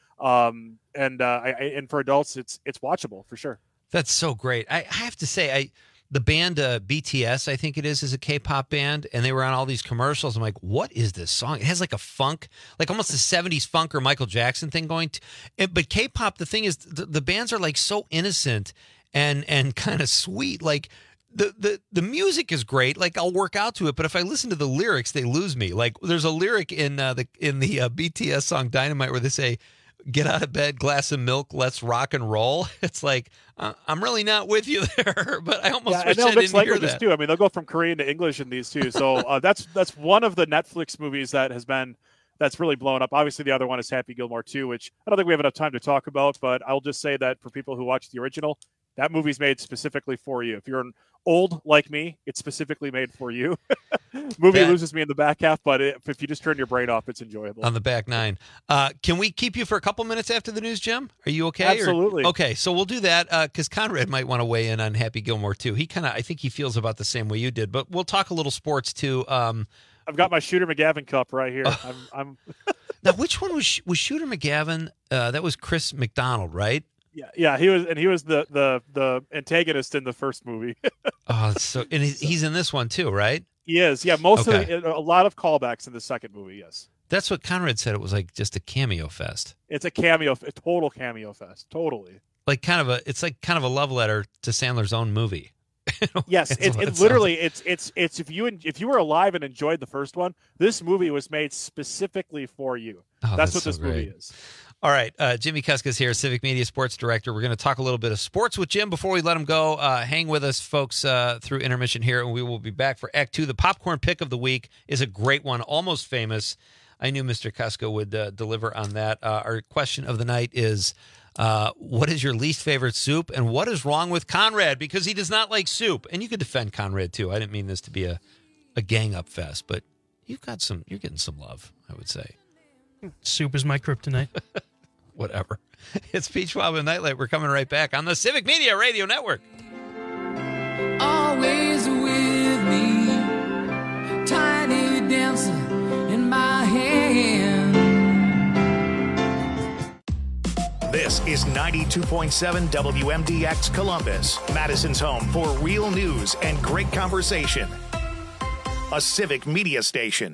And for adults, it's watchable for sure. That's so great. I have to say, the band BTS, I think it is a K-pop band, and they were on all these commercials. I'm like, what is this song? It has like a funk, like almost a 70s funk or Michael Jackson thing going. But K-pop, the thing is, the bands are like so innocent and kind of sweet. Like the music is great. Like I'll work out to it, but if I listen to the lyrics, they lose me. Like there's a lyric in the BTS song Dynamite where they say, "Get out of bed, glass of milk, let's rock and roll." It's like I'm really not with you there, but I almost wish I didn't hear that. Too. I mean, they'll go from Korean to English in these too. So that's one of the Netflix movies that's really blown up. Obviously, the other one is Happy Gilmore 2, which I don't think we have enough time to talk about, but I'll just say that for people who watch the original, that movie's made specifically for you. If you're an old like me, it's specifically made for you. Movie loses me in the back half, but if you just turn your brain off, it's enjoyable. On the back nine. Can we keep you for a couple minutes after the news, Jim? Are you okay? Absolutely. Okay, so we'll do that because Conrad might want to weigh in on Happy Gilmore too. I think he feels about the same way you did, but we'll talk a little sports too. I've got my Shooter McGavin cup right here. I'm Now, which one was Shooter McGavin? That was Chris McDonald, right? Yeah, he was the antagonist in the first movie. And he's in this one too, right? He is. Yeah, a lot of callbacks in the second movie. Yes, that's what Conrad said. It was like just a cameo fest. It's a total cameo fest. Totally. Like it's like kind of a love letter to Sandler's own movie. Yes, it literally it's if you were alive and enjoyed the first one, this movie was made specifically for you. That's what this movie is. All right, Jimmy Kuska's here, Civic Media Sports Director. We're going to talk a little bit of sports with Jim before we let him go. Hang with us, folks, through intermission here, and we will be back for Act 2. The popcorn pick of the week is a great one, Almost Famous. I knew Mr. Kuska would deliver on that. Our question of the night is, what is your least favorite soup, and what is wrong with Conrad? Because he does not like soup. And you could defend Conrad, too. I didn't mean this to be a gang-up fest, but you're getting some love, I would say. Soup is my kryptonite. Whatever. It's Pete Schwab and Nightlight. We're coming right back on the Civic Media Radio Network. Always with me, tiny dancer in my hand. This is 92.7 WMDX Columbus, Madison's home for real news and great conversation. A Civic Media station.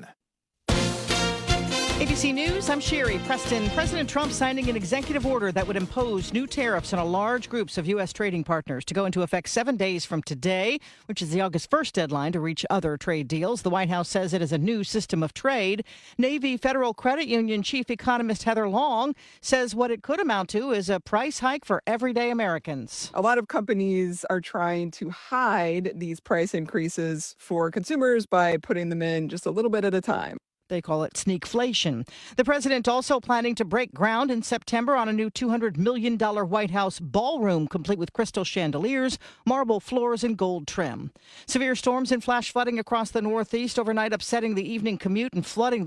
ABC News, I'm Sherry Preston. President Trump signing an executive order that would impose new tariffs on a large groups of U.S. trading partners to go into effect 7 days from today, which is the August 1st deadline to reach other trade deals. The White House says it is a new system of trade. Navy Federal Credit Union chief economist Heather Long says what it could amount to is a price hike for everyday Americans. A lot of companies are trying to hide these price increases for consumers by putting them in just a little bit at a time. They call it sneakflation. The president also planning to break ground in September on a new $200 million White House ballroom, complete with crystal chandeliers, marble floors, and gold trim. Severe storms and flash flooding across the Northeast overnight, upsetting the evening commute and flooding